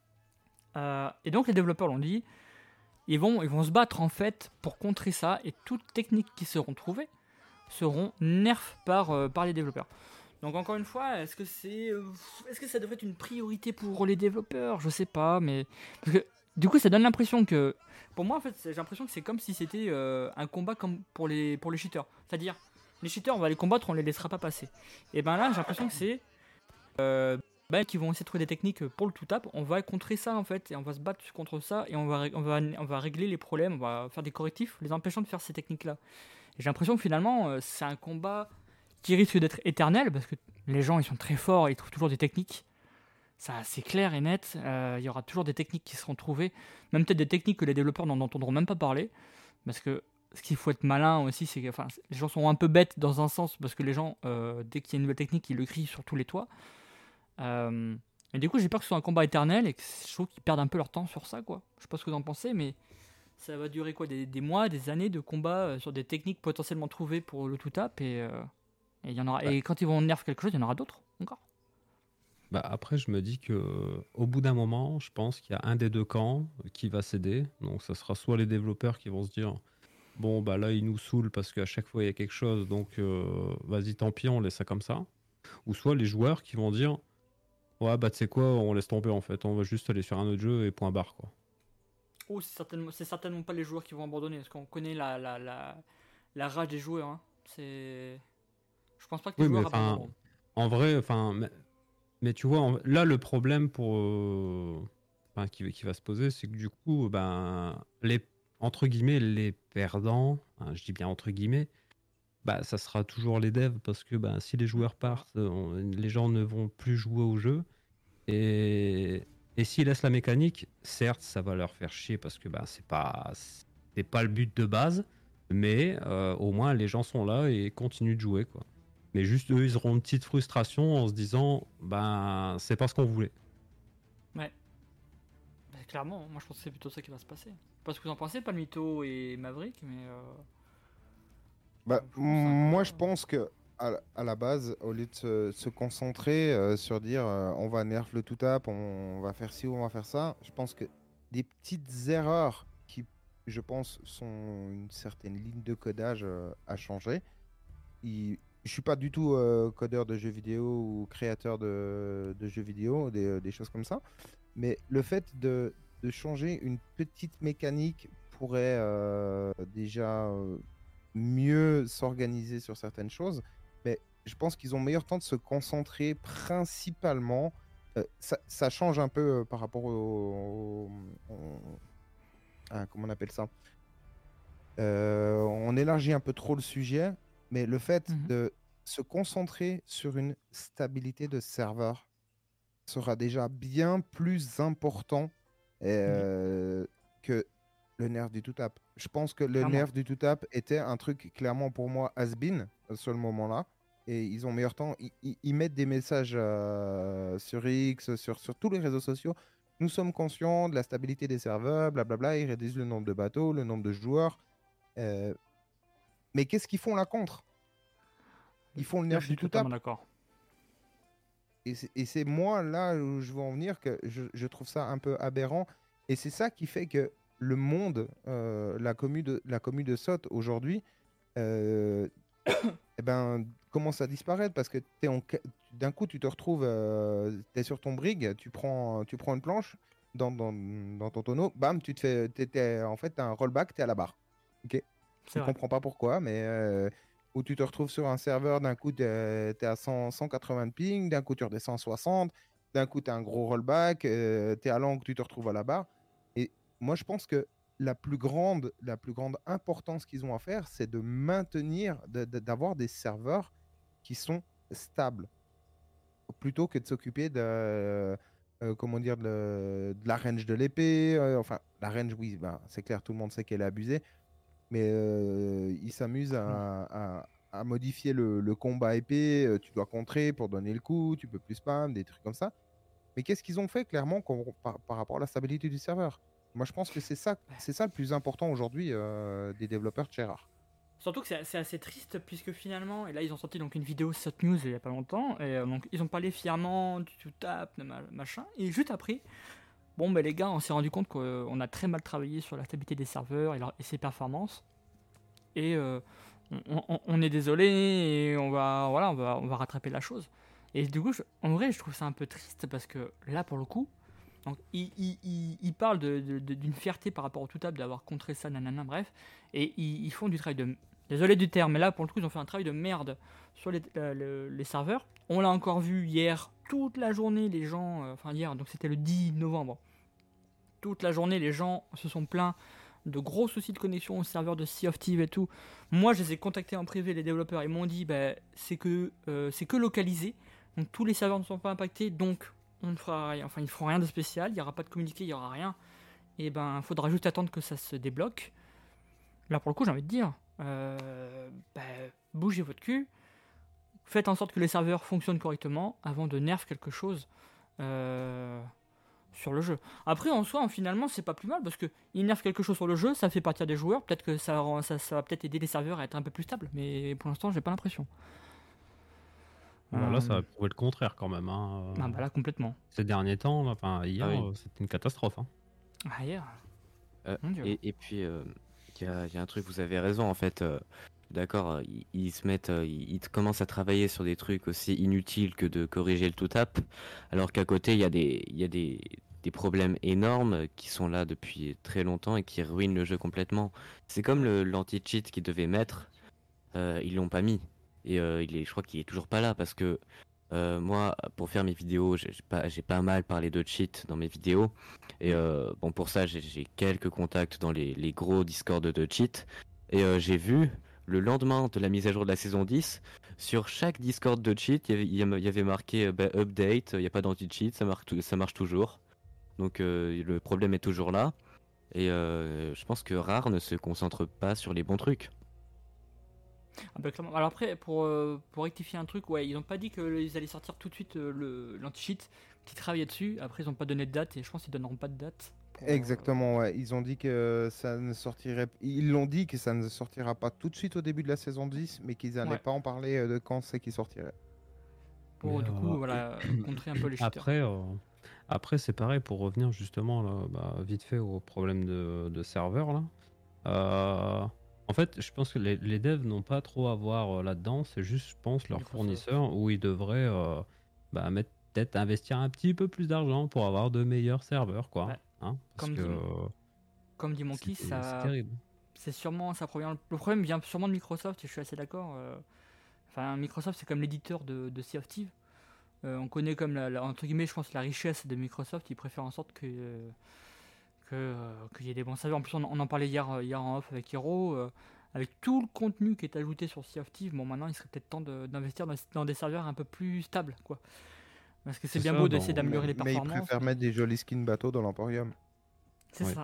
Euh, et donc les développeurs l'ont dit, ils vont, ils vont se battre en fait pour contrer ça, et toutes techniques qui seront trouvées seront nerfs par, euh, par les développeurs. Donc encore une fois, est-ce que c'est, euh, est-ce que ça devrait être une priorité pour les développeurs? Je sais pas, mais parce que du coup, ça donne l'impression que, pour moi, en fait, j'ai l'impression que c'est comme si c'était euh, un combat comme pour les pour les cheaters. C'est-à-dire, les cheaters, on va les combattre, on les laissera pas passer. Et ben là, j'ai l'impression que c'est euh, bah, qui vont essayer de trouver des techniques pour le tout-tap. On va contrer ça en fait, et on va se battre contre ça, et on va ré- on va on va régler les problèmes, on va faire des correctifs, les empêchant de faire ces techniques-là. Et j'ai l'impression que finalement, euh, c'est un combat qui risque d'être éternel parce que les gens ils sont très forts et ils trouvent toujours des techniques. Ça, c'est clair et net. Euh, Il y aura toujours des techniques qui seront trouvées, même peut-être des techniques que les développeurs n'en entendront même pas parler. Parce que ce qu'il faut être malin aussi, c'est que enfin, les gens sont un peu bêtes dans un sens parce que les gens, euh, dès qu'il y a une nouvelle technique, ils le crient sur tous les toits. Euh, et du coup, j'ai peur que ce soit un combat éternel et que je trouve qu'ils perdent un peu leur temps sur ça, quoi. Je sais pas ce que vous en pensez, mais ça va durer quoi, des, des mois, des années de combat euh, sur des techniques potentiellement trouvées pour le tout-tap et. euh, Et, il y en aura... Ouais. et quand ils vont nerf quelque chose, il y en aura d'autres encore. Bah, après, je me dis que au bout d'un moment, je pense qu'il y a un des deux camps qui va céder. Donc, ça sera soit les développeurs qui vont se dire bon, bah là, ils nous saoulent parce qu'à chaque fois, il y a quelque chose, donc euh, vas-y, tant pis, on laisse ça comme ça. Ou soit les joueurs qui vont dire ouais, bah tu sais quoi, on laisse tomber en fait, on va juste aller sur un autre jeu et point barre, quoi. Oh, c'est certainement, c'est certainement pas les joueurs qui vont abandonner, parce qu'on connaît la, la, la, la rage des joueurs. Hein. C'est... Je pense pas que les Oui, mais joueurs enfin, abandonneront. en vrai, enfin, mais, mais tu vois, en- là, le problème pour, euh, enfin, qui, qui va se poser, c'est que du coup, ben, les, entre guillemets, les perdants, hein, je dis bien entre guillemets, bah, ça sera toujours les devs parce que ben, si les joueurs partent, on- les gens ne vont plus jouer au jeu. Et, et s'ils laissent la mécanique, certes, ça va leur faire chier parce que ben, c'est pas, c'est pas le but de base, mais euh, au moins les gens sont là et continuent de jouer, quoi. Mais juste eux, ils auront une petite frustration en se disant, ben, c'est pas ce qu'on voulait. Ouais. Bah, clairement, moi je pense que c'est plutôt ça qui va se passer. Je sais pas ce que vous en pensez, Palmito et Maverick, mais. Euh... Bah, je pense que c'est un moi, combat. je pense que à, la à la base, au lieu de se, se concentrer euh, sur dire euh, on va nerf le tout tap, on va faire ci ou on va faire ça, je pense que des petites erreurs qui, je pense, sont une certaine ligne de codage euh, à changer. Il- je suis pas du tout euh, codeur de jeux vidéo ou créateur de, de jeux vidéo, des, des choses comme ça, mais le fait de, de changer une petite mécanique pourrait euh, déjà euh, mieux s'organiser sur certaines choses, mais je pense qu'ils ont meilleur temps de se concentrer principalement. euh, ça, ça change un peu euh, par rapport au, au- au- ah, comment on appelle ça? Euh, on élargit un peu trop le sujet, mais le fait Mhm. de se concentrer sur une stabilité de serveur sera déjà bien plus important euh, que le nerf du tout-tap. Je pense que le Clairement. nerf du tout-tap était un truc clairement pour moi has-been euh, sur le moment-là. Et ils ont meilleur temps. Ils, ils- ils mettent des messages euh, sur X, sur, sur tous les réseaux sociaux. Nous sommes conscients de la stabilité des serveurs, blablabla. Ils réduisent le nombre de bateaux, le nombre de joueurs. Euh, mais qu'est-ce qu'ils font là contre? Ils font le Là, nerf je suis du totalement tout-tap. d'accord. Et c'est et c'est moi là où je veux en venir que je, je trouve ça un peu aberrant. Et c'est ça qui fait que le monde, euh, la commu de, la commu de Sot aujourd'hui, euh, eh ben, commence à disparaître parce que t'es en ca- d'un coup tu te retrouves, euh, t'es sur ton brig, tu prends, tu prends une planche dans, dans, dans ton tonneau, bam, tu te fais, t'es- t'es- en fait, t'as un rollback, t'es à la barre. Ok? C'est Tu vrai. comprends pas pourquoi, mais euh, où tu te retrouves sur un serveur, d'un coup t'es t'es à cent, cent quatre-vingts de ping, d'un coup tu redescends à soixante, d'un coup t'as un gros rollback, euh, t'es à l'angle, tu te retrouves à la barre. Et moi je pense que la plus grande, la plus grande importance qu'ils ont à faire, c'est de maintenir, de- de- d'avoir des serveurs qui sont stables, plutôt que de s'occuper de, euh, comment dire, de, de la range de l'épée. euh, enfin, la range, oui, ben, c'est clair, tout le monde sait qu'elle est abusée, mais euh, ils s'amusent à, à- à modifier le, le combat épée. euh, Tu dois contrer pour donner le coup, tu peux plus spam, des trucs comme ça. Mais qu'est-ce qu'ils ont fait clairement qu'on- par, par rapport à la stabilité du serveur? Moi, je pense que c'est ça, c'est ça le plus important aujourd'hui euh, des développeurs de chez Rare. Surtout que c'est c'est assez triste puisque finalement, et là ils ont sorti donc une vidéo Sot News il y a pas longtemps, et euh, donc ils ont parlé fièrement du tout tap, de ma- machin, et juste après, bon ben les gars, on s'est rendu compte qu'on a très mal travaillé sur la stabilité des serveurs et, leur- et ses performances, et euh, on, on- on est désolé et on va, voilà, on va, on va rattraper la chose. Et du coup, je- en vrai, je trouve ça un peu triste parce que là, pour le coup, donc, ils, ils, ils- ils parlent de- de- de- d'une fierté par rapport au tout-table d'avoir contré ça, nanana, bref, et ils, ils font du travail de. Désolé du terme, mais là, pour le coup, ils ont fait un travail de merde sur les, euh, le- les serveurs. On l'a encore vu hier, toute la journée, les gens. euh, Enfin, hier, donc c'était le dix novembre. Toute la journée, les gens se sont plaints de gros soucis de connexion au serveur de Sea of Thieves et tout. Moi, je les ai contactés en privé, les développeurs, ils m'ont dit bah, c'est que, euh, c'est que localisé. Donc tous les serveurs ne sont pas impactés, donc on ne fera rien. Enfin, ils ne feront rien de spécial, il n'y aura pas de communiqué, il n'y aura rien. Et ben, il faudra juste attendre que ça se débloque. Là, pour le coup, j'ai envie de dire euh, bah, bougez votre cul, faites en sorte que les serveurs fonctionnent correctement avant de nerf quelque chose. Euh, sur le jeu. Après, en soi, finalement, c'est pas plus mal parce que il nerf quelque chose sur le jeu, ça fait partir des joueurs. Peut-être que ça, rend- ça, ça va peut-être aider les serveurs à être un peu plus stables, mais pour l'instant, j'ai pas l'impression. Bah, là, ça Euh, va prouver le contraire quand même. Hein. ah bah là, complètement. Ces derniers temps, là, enfin hier, Ah oui. euh, c'était une catastrophe. Hein. Ah, hier. Euh, Mon Dieu. et, et puis, euh, il y, a, il y a un truc, vous avez raison, en fait. euh, D'accord, euh, ils, ils se mettent, euh, ils, ils commencent à travailler sur des trucs aussi inutiles que de corriger le tout-tap, alors qu'à côté, il y a des, il y a des, des problèmes énormes qui sont là depuis très longtemps et qui ruinent le jeu complètement. C'est comme le, l'anti-cheat qu'ils devaient mettre, euh, ils l'ont pas mis. Et euh, il est, je crois qu'il est toujours pas là parce que euh, moi, pour faire mes vidéos, j'ai j'ai pas, j'ai pas mal parlé de cheat dans mes vidéos. Et euh, bon, pour ça, j'ai j'ai quelques contacts dans les, les gros Discord de cheat. Et euh, j'ai vu le lendemain de la mise à jour de la saison dix, sur chaque Discord de cheat, il y avait, il y avait- il y avait marqué euh, bah, update, il n'y a pas d'anti-cheat, ça marche, tou- ça marche toujours. Donc euh, le problème est toujours là. Et euh, je pense que Rare ne se concentre pas sur les bons trucs. Ah bah, clairement. Alors après, pour, euh, pour rectifier un truc, ouais, ils n'ont pas dit qu'ils allaient sortir tout de suite euh, le, l'anti-cheat, qu'ils travaillaient dessus. Après, ils n'ont pas donné de date et je pense qu'ils donneront pas de date. pour, euh, Exactement, ouais. Ils ont dit que ça ne sortirait. Ils l'ont dit que ça ne sortira pas tout de suite au début de la saison dix, mais qu'ils n'allaient Ouais. pas en parler euh, de quand c'est qu'il sortirait. pour Mais, du euh, coup, voilà, contrer un peu les cheaters. Après, euh, après c'est pareil pour revenir justement là, bah, vite fait au problème de, de serveur là. Euh, en fait, je pense que les, les devs n'ont pas trop à voir euh, là-dedans. C'est juste, je pense, leurs Microsoft. fournisseurs où ils devraient euh, bah, mettre peut-être investir un petit peu plus d'argent pour avoir de meilleurs serveurs, quoi. Ouais. Hein, parce Comme que dit- euh, Comme dit Monkey, c'est c'est ça, terrible. c'est sûrement ça provient. Le problème vient sûrement de Microsoft et je suis assez d'accord. euh, Enfin, Microsoft c'est comme l'éditeur de, de Sea of Thieves. Euh, on connaît comme la, la- entre guillemets, je pense la richesse de Microsoft. Ils préfèrent en sorte que euh, que euh, qu'il y ait des bons serveurs. En plus, on, on en parlait hier euh, hier en off avec Hero. euh, avec tout le contenu qui est ajouté sur Sea of Thieves, bon maintenant il serait peut-être temps de- d'investir dans, dans des serveurs un peu plus stables, quoi. Parce que c'est C'est bien ça, beau dans- d'essayer d'améliorer les Mais ils performances. préfèrent mais mettre des jolis skins bateaux dans l'Emporium. C'est Ouais. ça.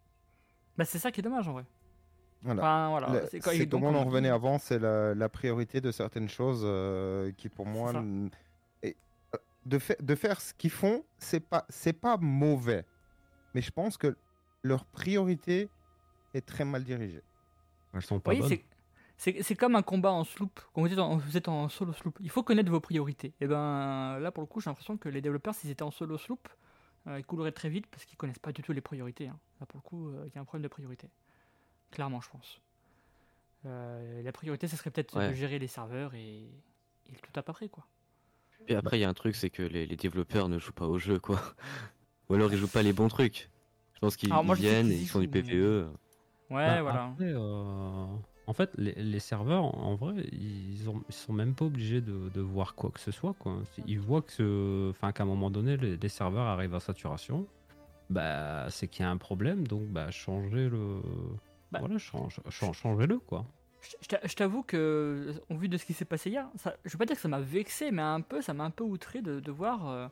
Bah c'est ça qui est dommage en vrai. Voilà. Enfin voilà. Le- c'est quand- C'est donc, comme on en dit- revenait avant, c'est la, la priorité de certaines choses euh, qui, pour C'est moi, ça. n- et, euh, de, fa- de faire ce qu'ils font, c'est pas, c'est pas mauvais. Mais je pense que leur priorité est très mal dirigée. Elles sont Vous pas voyez, bonnes. c'est, c'est, c'est comme un combat en sloop. Quand vous êtes en, vous êtes en solo sloop, il faut connaître vos priorités. Et ben là, pour le coup, j'ai l'impression que les développeurs, s'ils étaient en solo sloop, euh, ils couleraient très vite parce qu'ils connaissent pas du tout les priorités. hein. Là, pour le coup, euh, il y a un problème de priorité. Clairement, je pense. Euh, la priorité, ce serait peut-être Ouais. de gérer les serveurs et, et le tout tape après, quoi. Et après, il y a un truc, c'est que les, les développeurs ne jouent pas au jeu, quoi. Ou alors ils jouent pas les bons trucs. Je pense qu'ils Alors, moi, ils je sais viennent qu'ils et y ils font du jouent, mais- P V E. Ouais, Bah, voilà. Après, euh, en fait, les, les serveurs, en vrai, ils, ont, ils sont même pas obligés de, de voir quoi que ce soit, quoi. Ils voient que, ce- enfin, qu'à un moment donné, les, les serveurs arrivent à saturation. Bah, c'est qu'il y a un problème, donc bah, changez le, Bah, voilà, change, change- changez-le, quoi. Je je t'a- je t'avoue que, au vu de ce qui s'est passé hier, ça, je vais pas dire que ça m'a vexé, mais un peu, ça m'a un peu outré de, de voir euh,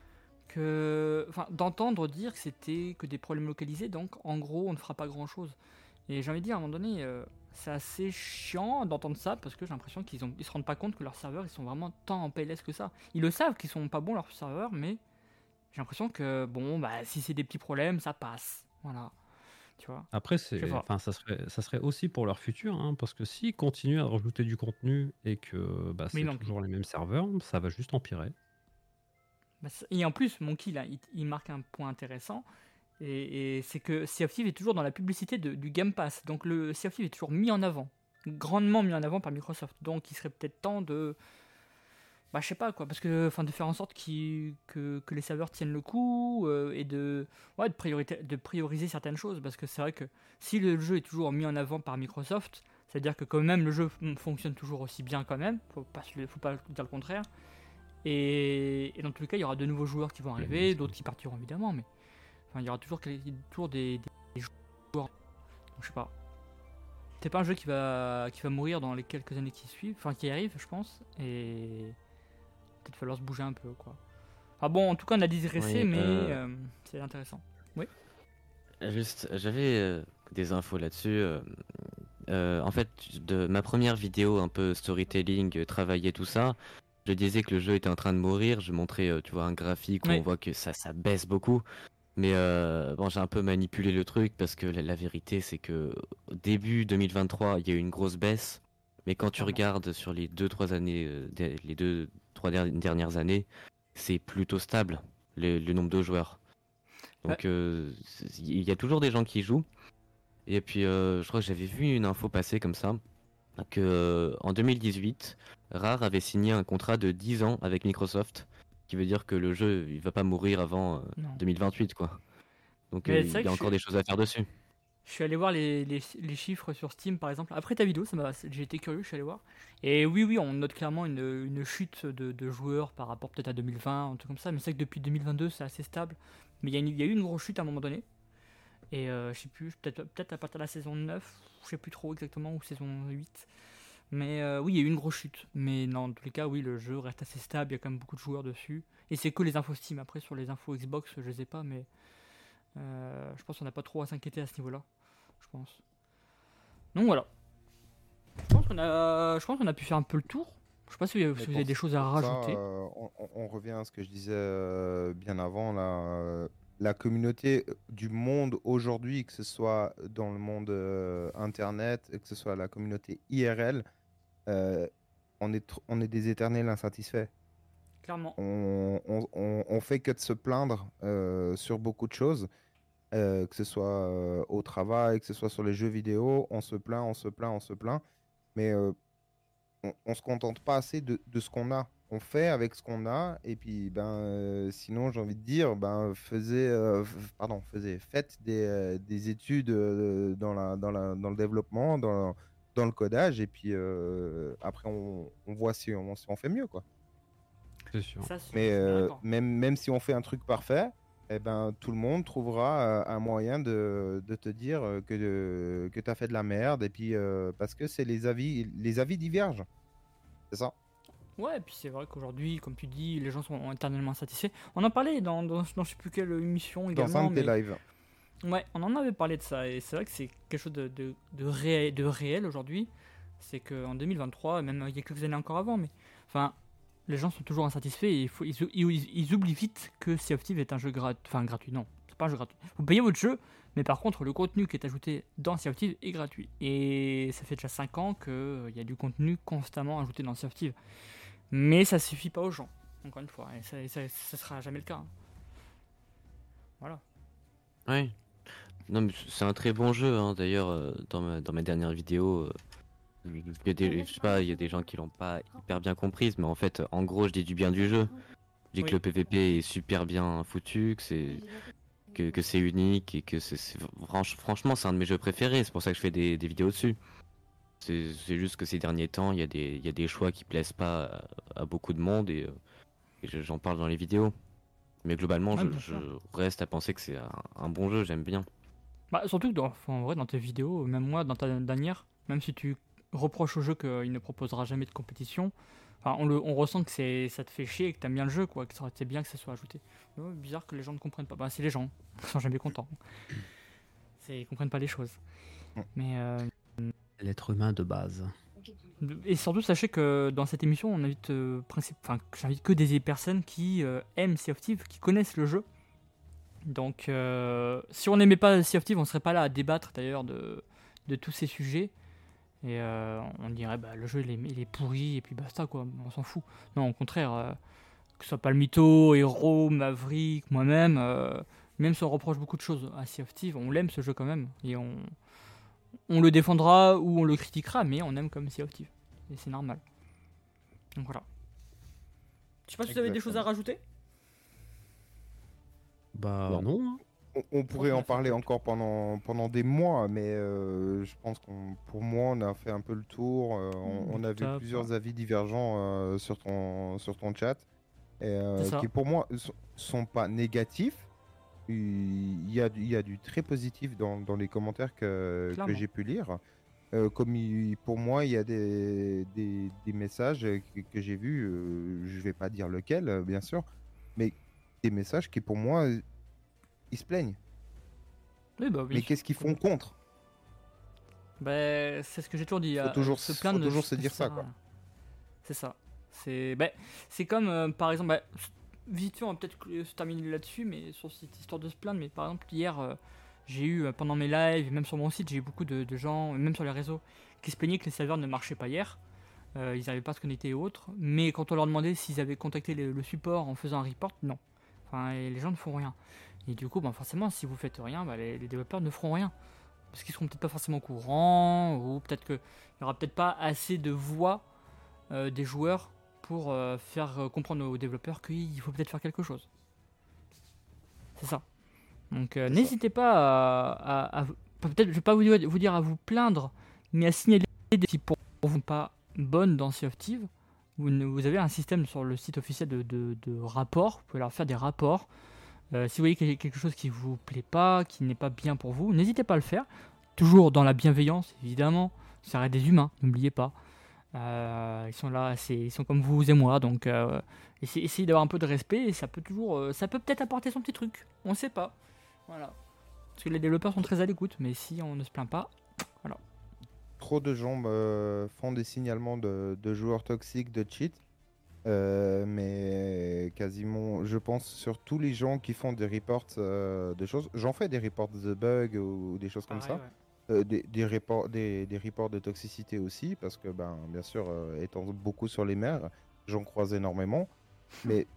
que, enfin, d'entendre dire que c'était que des problèmes localisés, donc en gros, on ne fera pas grand-chose. Et j'ai envie de dire, à un moment donné, euh, c'est assez chiant d'entendre ça parce que j'ai l'impression qu'ils ont, ils se rendent pas compte que leurs serveurs, ils sont vraiment tant en P L S que ça. Ils le savent qu'ils sont pas bons leurs serveurs, mais j'ai l'impression que bon, bah, si c'est des petits problèmes, ça passe. Voilà, tu vois. Après, Je c'est, vois. enfin, ça serait, ça serait aussi pour leur futur, hein, parce que s'ils continuent à rajouter du contenu et que bah, Mais c'est non. toujours les mêmes serveurs, ça va juste empirer. Bah, c'est- Et en plus, Monkey, là, il, il marque un point intéressant. Et, et c'est que Sea of Thieves est toujours dans la publicité de- du Game Pass. Donc le Sea of Thieves est toujours mis en avant. grandement mis en avant par Microsoft. Donc il serait peut-être temps de... Bah, je sais pas quoi, parce que, enfin, de faire en sorte qu'il- que, que les serveurs tiennent le coup euh, et de, ouais, de, priorité, de prioriser certaines choses. Parce que c'est vrai que si le jeu est toujours mis en avant par Microsoft, c'est-à-dire que quand même le jeu f- fonctionne toujours aussi bien quand même, faut pas, se le- faut pas dire le contraire. Et, et dans tous les cas, il y aura de nouveaux joueurs qui vont arriver, d'autres qui partiront évidemment, mais enfin, il y aura toujours, quel- toujours des, des joueurs. Donc, je sais pas. C'est pas un jeu qui va, qui va mourir dans les quelques années qui suivent, enfin qui arrivent, je pense. Et peut-être falloir se bouger un peu, quoi. Ah bon, en tout cas, on a digressé, Oui, mais euh, euh, c'est intéressant. Oui. Juste, j'avais euh, des infos là-dessus. euh, euh, en fait, de ma première vidéo un peu storytelling, euh, travailler tout ça, je disais que le jeu était en train de mourir. Je montrais, euh, tu vois, un graphique où Oui. on voit que ça, ça baisse beaucoup. Mais euh, bon, j'ai un peu manipulé le truc parce que la, la vérité, c'est que au début deux mille vingt-trois, il y a eu une grosse baisse. Mais quand tu Clairement. regardes sur les deux, trois années, euh, des- les deux, trois der- dernières années, c'est plutôt stable, le, le nombre de joueurs. Ouais. Donc, euh, c'est- il y a toujours des gens qui jouent. Et puis, euh, je crois que j'avais vu une info passer comme ça, que euh, en deux mille dix-huit, Rare avait signé un contrat de dix ans avec Microsoft, qui veut dire que le jeu, il va pas mourir avant euh, Non. deux mille vingt-huit, quoi. Donc, Mais euh, c'est vrai il y que a je encore suis, des choses à faire dessus. je suis allé voir les, les, les chiffres sur Steam, par exemple. Après ta vidéo, ça m'a, j'ai été curieux, je suis allé voir. Et oui, oui, on note clairement une, une chute de, de joueurs par rapport peut-être à deux mille vingt, un truc comme ça. Mais c'est vrai que depuis deux mille vingt-deux, c'est assez stable. Mais il y, a une- il y a eu une grosse chute à un moment donné. Et euh, je sais plus, peut-être peut-être à partir de la saison neuf, je sais plus trop exactement, ou saison huit. Mais euh, oui, il y a eu une grosse chute. Mais dans tous les cas, oui, le jeu reste assez stable, il y a quand même beaucoup de joueurs dessus. Et c'est que les infos Steam. Après, sur les infos Xbox, je sais pas, mais euh, je pense qu'on n'a pas trop à s'inquiéter à ce niveau-là. Je pense. Donc voilà. Je pense qu'on a, je pense qu'on a pu faire un peu le tour. Je sais pas si vous avez, Mais si vous pour, avez des choses à pour ça, rajouter. euh, on, on- on revient à ce que je disais euh, bien avant, là, euh, la communauté du monde aujourd'hui, que ce soit dans le monde euh, Internet, que ce soit la communauté I R L, euh, on est, tr- on est des éternels insatisfaits. Clairement. On, on, on- on fait que de se plaindre euh, sur beaucoup de choses, euh, que ce soit euh, au travail, que ce soit sur les jeux vidéo, on se plaint, on se plaint, on se plaint, mais euh, on, on se contente pas assez de, de ce qu'on a. On fait avec ce qu'on a, et puis ben euh, sinon j'ai envie de dire, ben faisait, euh, f- pardon, faisait, faites des, euh, des études euh, dans la, dans la, dans le développement, dans, dans le codage, et puis euh, après on, on voit si on, si on fait mieux, quoi. C'est sûr. Ça, je Mais suis bien euh, d'accord. même, même si on fait un truc parfait, eh ben, tout le monde trouvera euh, un moyen de, de te dire euh, que, que tu as fait de la merde. Et puis, euh, parce que c'est les avis, les avis divergent. C'est ça. Ouais, et puis c'est vrai qu'aujourd'hui, comme tu dis, les gens sont éternellement satisfaits. On en parlait dans, dans, dans je sais plus quelle émission Dans un également, de tes mais lives. ouais, on en avait parlé de ça, et c'est vrai que c'est quelque chose de, de, de, réel, de réel aujourd'hui. C'est qu'en deux mille vingt-trois, même il y a quelques années encore avant, mais enfin, les gens sont toujours insatisfaits et il faut, ils, ils- ils oublient vite que Sea of Thieves est un jeu gratuit. Enfin, gratuit, non, c'est pas un jeu gratuit. Vous payez votre jeu, mais par contre, le contenu qui est ajouté dans Sea of Thieves est gratuit. Et ça fait déjà cinq ans qu'il y a du contenu constamment ajouté dans Sea of Thieves. Mais ça suffit pas aux gens, encore une fois, et ça, et ça, ça sera jamais le cas. hein. Voilà. Oui. Non, mais c'est un très bon jeu, hein. D'ailleurs, euh, dans ma, dans ma dernière vidéo, euh, il y a des, je sais pas, il y a des gens qui l'ont pas hyper bien comprise, mais en fait, en gros, je dis du bien du jeu. Je dis Oui. que le P V P est super bien foutu, que c'est que, que c'est unique et que c'est c'est- franch- franchement, c'est un de mes jeux préférés. C'est pour ça que je fais des, des vidéos dessus. C'est c'est juste que ces derniers temps, il y a des, il y a des choix qui plaisent pas à, à beaucoup de monde et, euh, et je- j'en parle dans les vidéos. Mais globalement, Ouais, je, bien je sûr. reste à penser que c'est un, un bon jeu, j'aime bien. Bah, surtout que dans, enfin, en vrai, dans tes vidéos, même moi, dans ta dernière, même si tu reproches au jeu qu'il ne proposera jamais de compétition, enfin, on, le, on ressent que c'est, ça te fait chier et que t'aimes bien le jeu, quoi, que ça aurait été bien que ça soit ajouté. Mais ouais, bizarre que les gens ne comprennent pas. Bah, c'est les gens, ils sont jamais contents. C'est, ils comprennent pas les choses. Mais euh, L'être humain de base. et surtout, sachez que dans cette émission, on invite, euh, principe, enfin, j'invite que des personnes qui euh, aiment Sea of Thieves, qui connaissent le jeu. Donc, euh, si on n'aimait pas Sea of Thieves, on serait pas là à débattre d'ailleurs de, de tous ces sujets. Et euh, on dirait, bah, le jeu il est, il est pourri et puis basta quoi, on s'en fout. Non, au contraire, euh, que ce soit pas le mytho, Hero, Maverick, moi-même, euh, même si on reproche beaucoup de choses à Sea of Thieves, on l'aime ce jeu quand même. Et on, on le défendra ou on le critiquera, mais on aime comme Sea of Thieves. Et c'est normal. Donc voilà. Je sais pas si vous avez des Exactement. choses à rajouter. Bah Non. non. hein. On, on pourrait qu'on a en fait parler le tour. encore pendant, pendant des mois, mais euh, je pense qu'on, pour moi, on a fait un peu le tour. euh, on, on a vu Top, plusieurs ouais. avis divergents euh, sur ton, sur ton chat, et, euh, C'est ça. qui pour moi ne sont pas négatifs. Il y a, du- il y a du très positif dans, dans les commentaires que, que Clairement. j'ai pu lire. Euh, comme il- pour moi, il y a des, des, des messages que, que j'ai vus, euh, je vais pas dire lequel, euh, bien sûr, mais des messages qui pour moi, euh, ils se plaignent. Oui, bah, bien Mais sûr. qu'est-ce qu'ils font contre? Bah, c'est ce que j'ai toujours dit. Faut euh, toujours, se faut plaindre ne- toujours se ne dire ça, sert à quoi. rien. C'est ça. C'est bah, c'est comme, euh, par exemple, bah, vite fait, on va peut-être cl- se terminer là-dessus, mais sur cette histoire de se plaindre. Mais par exemple, hier, euh, j'ai eu, euh, pendant mes lives, et même sur mon site, j'ai eu beaucoup de, de gens, même sur les réseaux, qui se plaignaient que les serveurs ne marchaient pas hier. Euh, ils n'arrivaient pas à se connecter et autres. Mais quand on leur demandait s'ils avaient contacté le, le support en faisant un report, non. Enfin, et les gens ne font rien. Et du coup, bah, forcément, si vous faites rien, bah, les, les développeurs ne feront rien. Parce qu'ils seront peut-être pas forcément au courant, ou peut-être qu'il n'y aura peut-être pas assez de voix euh, des joueurs pour euh, faire euh, comprendre aux développeurs qu'il faut peut-être faire quelque chose. C'est ça. Donc euh, C'est ça. n'hésitez pas à, à- à- peut-être je vais pas vous dire, vous dire à vous plaindre, mais à signaler des qui pour vous sont pas bonnes dans Sea of Thieves. Vous, ne- vous avez un système sur le site officiel de, de, de rapports. Vous pouvez leur faire des rapports. Euh, si vous voyez qu'il y a quelque chose qui vous plaît pas, qui n'est pas bien pour vous, n'hésitez pas à le faire. Toujours dans la bienveillance, évidemment. Ça reste des humains, n'oubliez pas. Euh, ils sont là, c'est, ils sont comme vous et moi, donc euh, essayez, essayez d'avoir un peu de respect et ça peut toujours, euh, ça peut peut-être apporter son petit truc. On ne sait pas. Voilà. Parce que les développeurs sont très à l'écoute, mais si on ne se plaint pas, voilà. Trop de gens euh, font des signalements de, de joueurs toxiques, de cheat. Euh, mais quasiment, je pense sur tous les gens qui font des reports euh, de choses. J'en fais des reports de bugs ou des choses comme ça. Euh, des, des, reports, des, des reports de toxicité aussi, parce que, ben, bien sûr, euh, étant beaucoup sur les mers, j'en croise énormément. Mais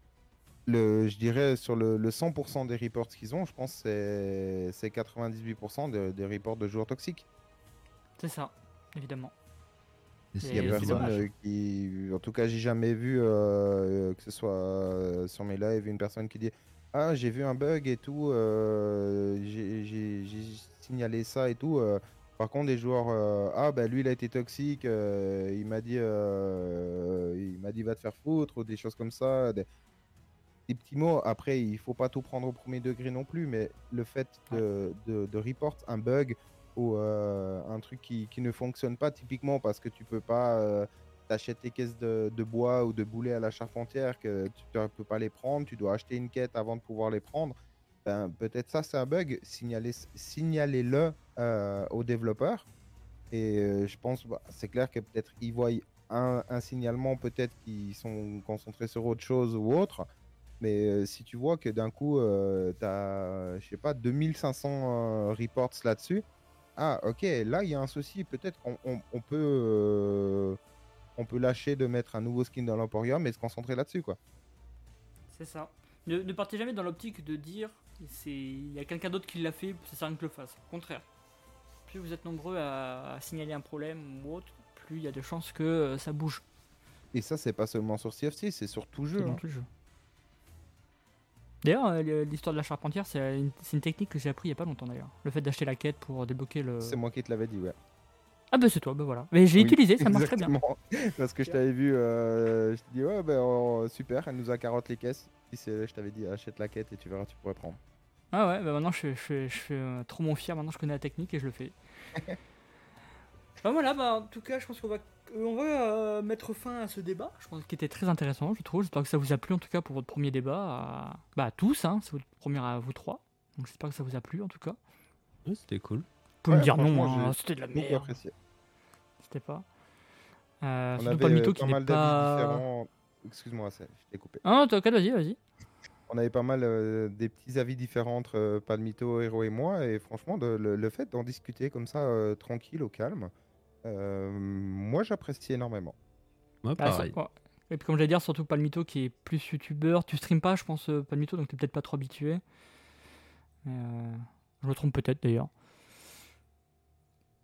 le, je dirais sur le, le cent pour cent des reports qu'ils ont, je pense que c'est- c'est quatre-vingt-dix-huit pour cent de- des reports de joueurs toxiques. C'est ça, évidemment. Et Et c'est Il y a c'est personne dommage. euh, qui. En tout cas, j'ai jamais vu, euh, que ce soit euh, sur mes lives, une personne qui dit ah, j'ai vu un bug et tout, euh, j'ai j'ai- j'ai signalé ça et tout. euh. Par contre, des joueurs, euh, ah, bah lui, il a été toxique, euh, il m'a dit, euh, il m'a dit va te faire foutre, ou des choses comme ça. Des, des petits mots. Après, il faut pas tout prendre au premier degré non plus, mais le fait de, de, de report un bug ou euh, un truc qui, qui ne fonctionne pas typiquement parce que tu peux pas euh, t'achètes tes caisses de, de bois ou de boulets à la charpentière que tu ne peux pas les prendre, tu dois acheter une quête avant de pouvoir les prendre. Ben, peut-être ça c'est un bug, signalez, signalez-le euh, aux développeurs et euh, je pense bah, c'est clair que peut-être ils voient un, un signalement, peut-être qu'ils sont concentrés sur autre chose ou autre. Mais euh, si tu vois que d'un coup, tu as, je sais pas, deux mille cinq cents euh, reports là-dessus, ah, ok, là, il y a un souci. Peut-être qu'on on, on peut, euh, on peut lâcher de mettre un nouveau skin dans l'Emporium et se concentrer là-dessus, quoi. C'est ça. Ne, ne partez jamais dans l'optique de dire c'est il y a quelqu'un d'autre qui l'a fait, ça sert à rien que je le fasse. Au contraire. Plus vous êtes nombreux à, à signaler un problème ou autre, plus il y a de chances que euh, ça bouge. Et ça, c'est pas seulement sur C F C, c'est sur tout C'est jeu. dans hein. tout le jeu. D'ailleurs, euh, l'histoire de la charpentière, c'est une, c'est une technique que j'ai appris il y a pas longtemps d'ailleurs. Le fait d'acheter la quête pour débloquer le. C'est moi qui te l'avais dit, ouais. Ah bah c'est toi, bah voilà. Mais j'ai Oui, utilisé, ça marche très bien. exactement. Parce que je t'avais vu, euh, je te dis, ouais, ben oh, super, elle nous a carotte les caisses. Puis c'est- je t'avais dit, achète la quête et tu verras, tu pourrais prendre. Ah ouais, bah maintenant je fais, je fais, je fais euh, trop mon fier, maintenant je connais la technique et je le fais. Bah voilà, bah en tout cas, je pense qu'on va, on va euh, mettre fin à ce débat. Je pense qu'il était très intéressant, je trouve. J'espère que ça vous a plu en tout cas pour votre premier débat. À... Bah à tous, hein, c'est votre premier à vous trois. Donc j'espère que ça vous a plu en tout cas. Vous Ouais, c'était cool. pouvez me Ouais, dire non, franchement, hein, j'ai c'était de la beaucoup merde. apprécié. C'était pas. Euh, On surtout avait pas le mytho euh, qui pas n'est mal d'avis pas. différents. Excuse-moi, c'est- je t'ai coupé. Ah non, t'as- ok, vas-y, vas-y. On avait pas mal euh, des petits avis différents entre euh, Palmito, Hero et moi. Et franchement, de- le, le fait d'en discuter comme ça, euh, tranquille, au calme, euh, moi j'apprécie énormément. Ouais, Bah, pareil. sur- ouais. Et puis comme j'allais dire, surtout Palmito qui est plus youtubeur. Tu stream pas, je pense, euh, Palmito, donc t'es peut-être pas trop habitué. Mais, euh, je me trompe peut-être d'ailleurs.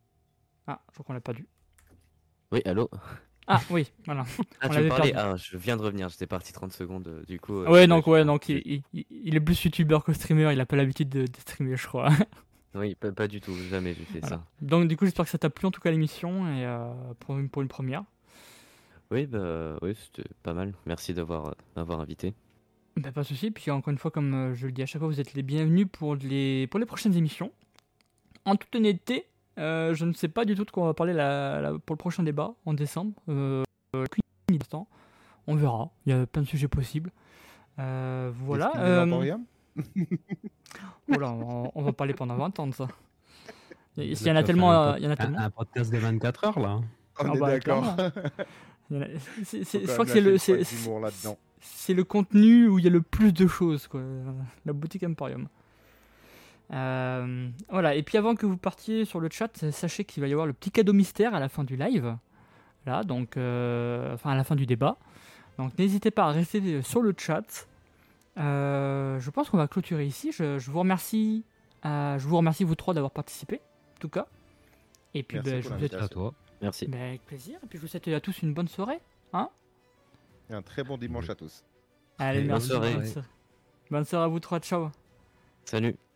Ah, je crois qu'on l'a pas dû. Oui, allô? Ah oui, voilà. Ah, On tu me l'avait parlais? perdu. Ah, je viens de revenir, j'étais parti trente secondes, euh, du coup. euh, Ouais, ouais, donc, je- ouais, donc il, il- il- il est plus youtubeur que streamer, il a pas l'habitude de, de streamer, je crois. Oui, pas, pas du tout, jamais j'ai fait Voilà. ça. Donc du coup, j'espère que ça t'a plu en tout cas l'émission, et euh, pour, une, pour une première. Oui, bah, oui, c'était pas mal. Merci d'avoir euh, m'avoir invité. Bah, pas de soucis, puis encore une fois, comme euh, je le dis à chaque fois, vous êtes les bienvenus pour les, pour les prochaines émissions. En toute honnêteté, euh, je ne sais pas du tout de quoi on va parler la- la- pour le prochain débat en décembre. Euh, aucune idée de temps. On verra, il y a plein de sujets possibles. Euh, Des voilà. skins de euh, l'Emporium oh là, on, on va parler pendant vingt ans de ça. Il y, Là, il tu y en a vas tellement. faire euh, un, Il y en a pod- un- tellement. un podcast des vingt-quatre heures là. On Ah est bah, d'accord. clairement. Il y en a- c'est- c'est- Faut je quand crois même que c'est le, lâcher une c'est, pointe d'humour là-dedans. c'est le contenu où il y a le plus de choses, quoi. La boutique Emporium. Euh, voilà, et puis avant que vous partiez sur le chat, sachez qu'il va y avoir le petit cadeau mystère à la fin du live. Là, donc, euh, enfin à la fin du débat. Donc n'hésitez pas à rester sur le chat. Euh, je pense qu'on va clôturer ici. Je, je vous remercie, euh, je vous remercie vous trois d'avoir participé, en tout cas. Et puis Merci ben, pour je vous souhaite À toi. Merci. ben, avec plaisir. Et puis je vous souhaite à tous une bonne soirée. Hein Et un très bon dimanche à tous. Allez, Bonne merci. soirée. Bonne, so- bonne soirée à vous trois. Ciao. Salut.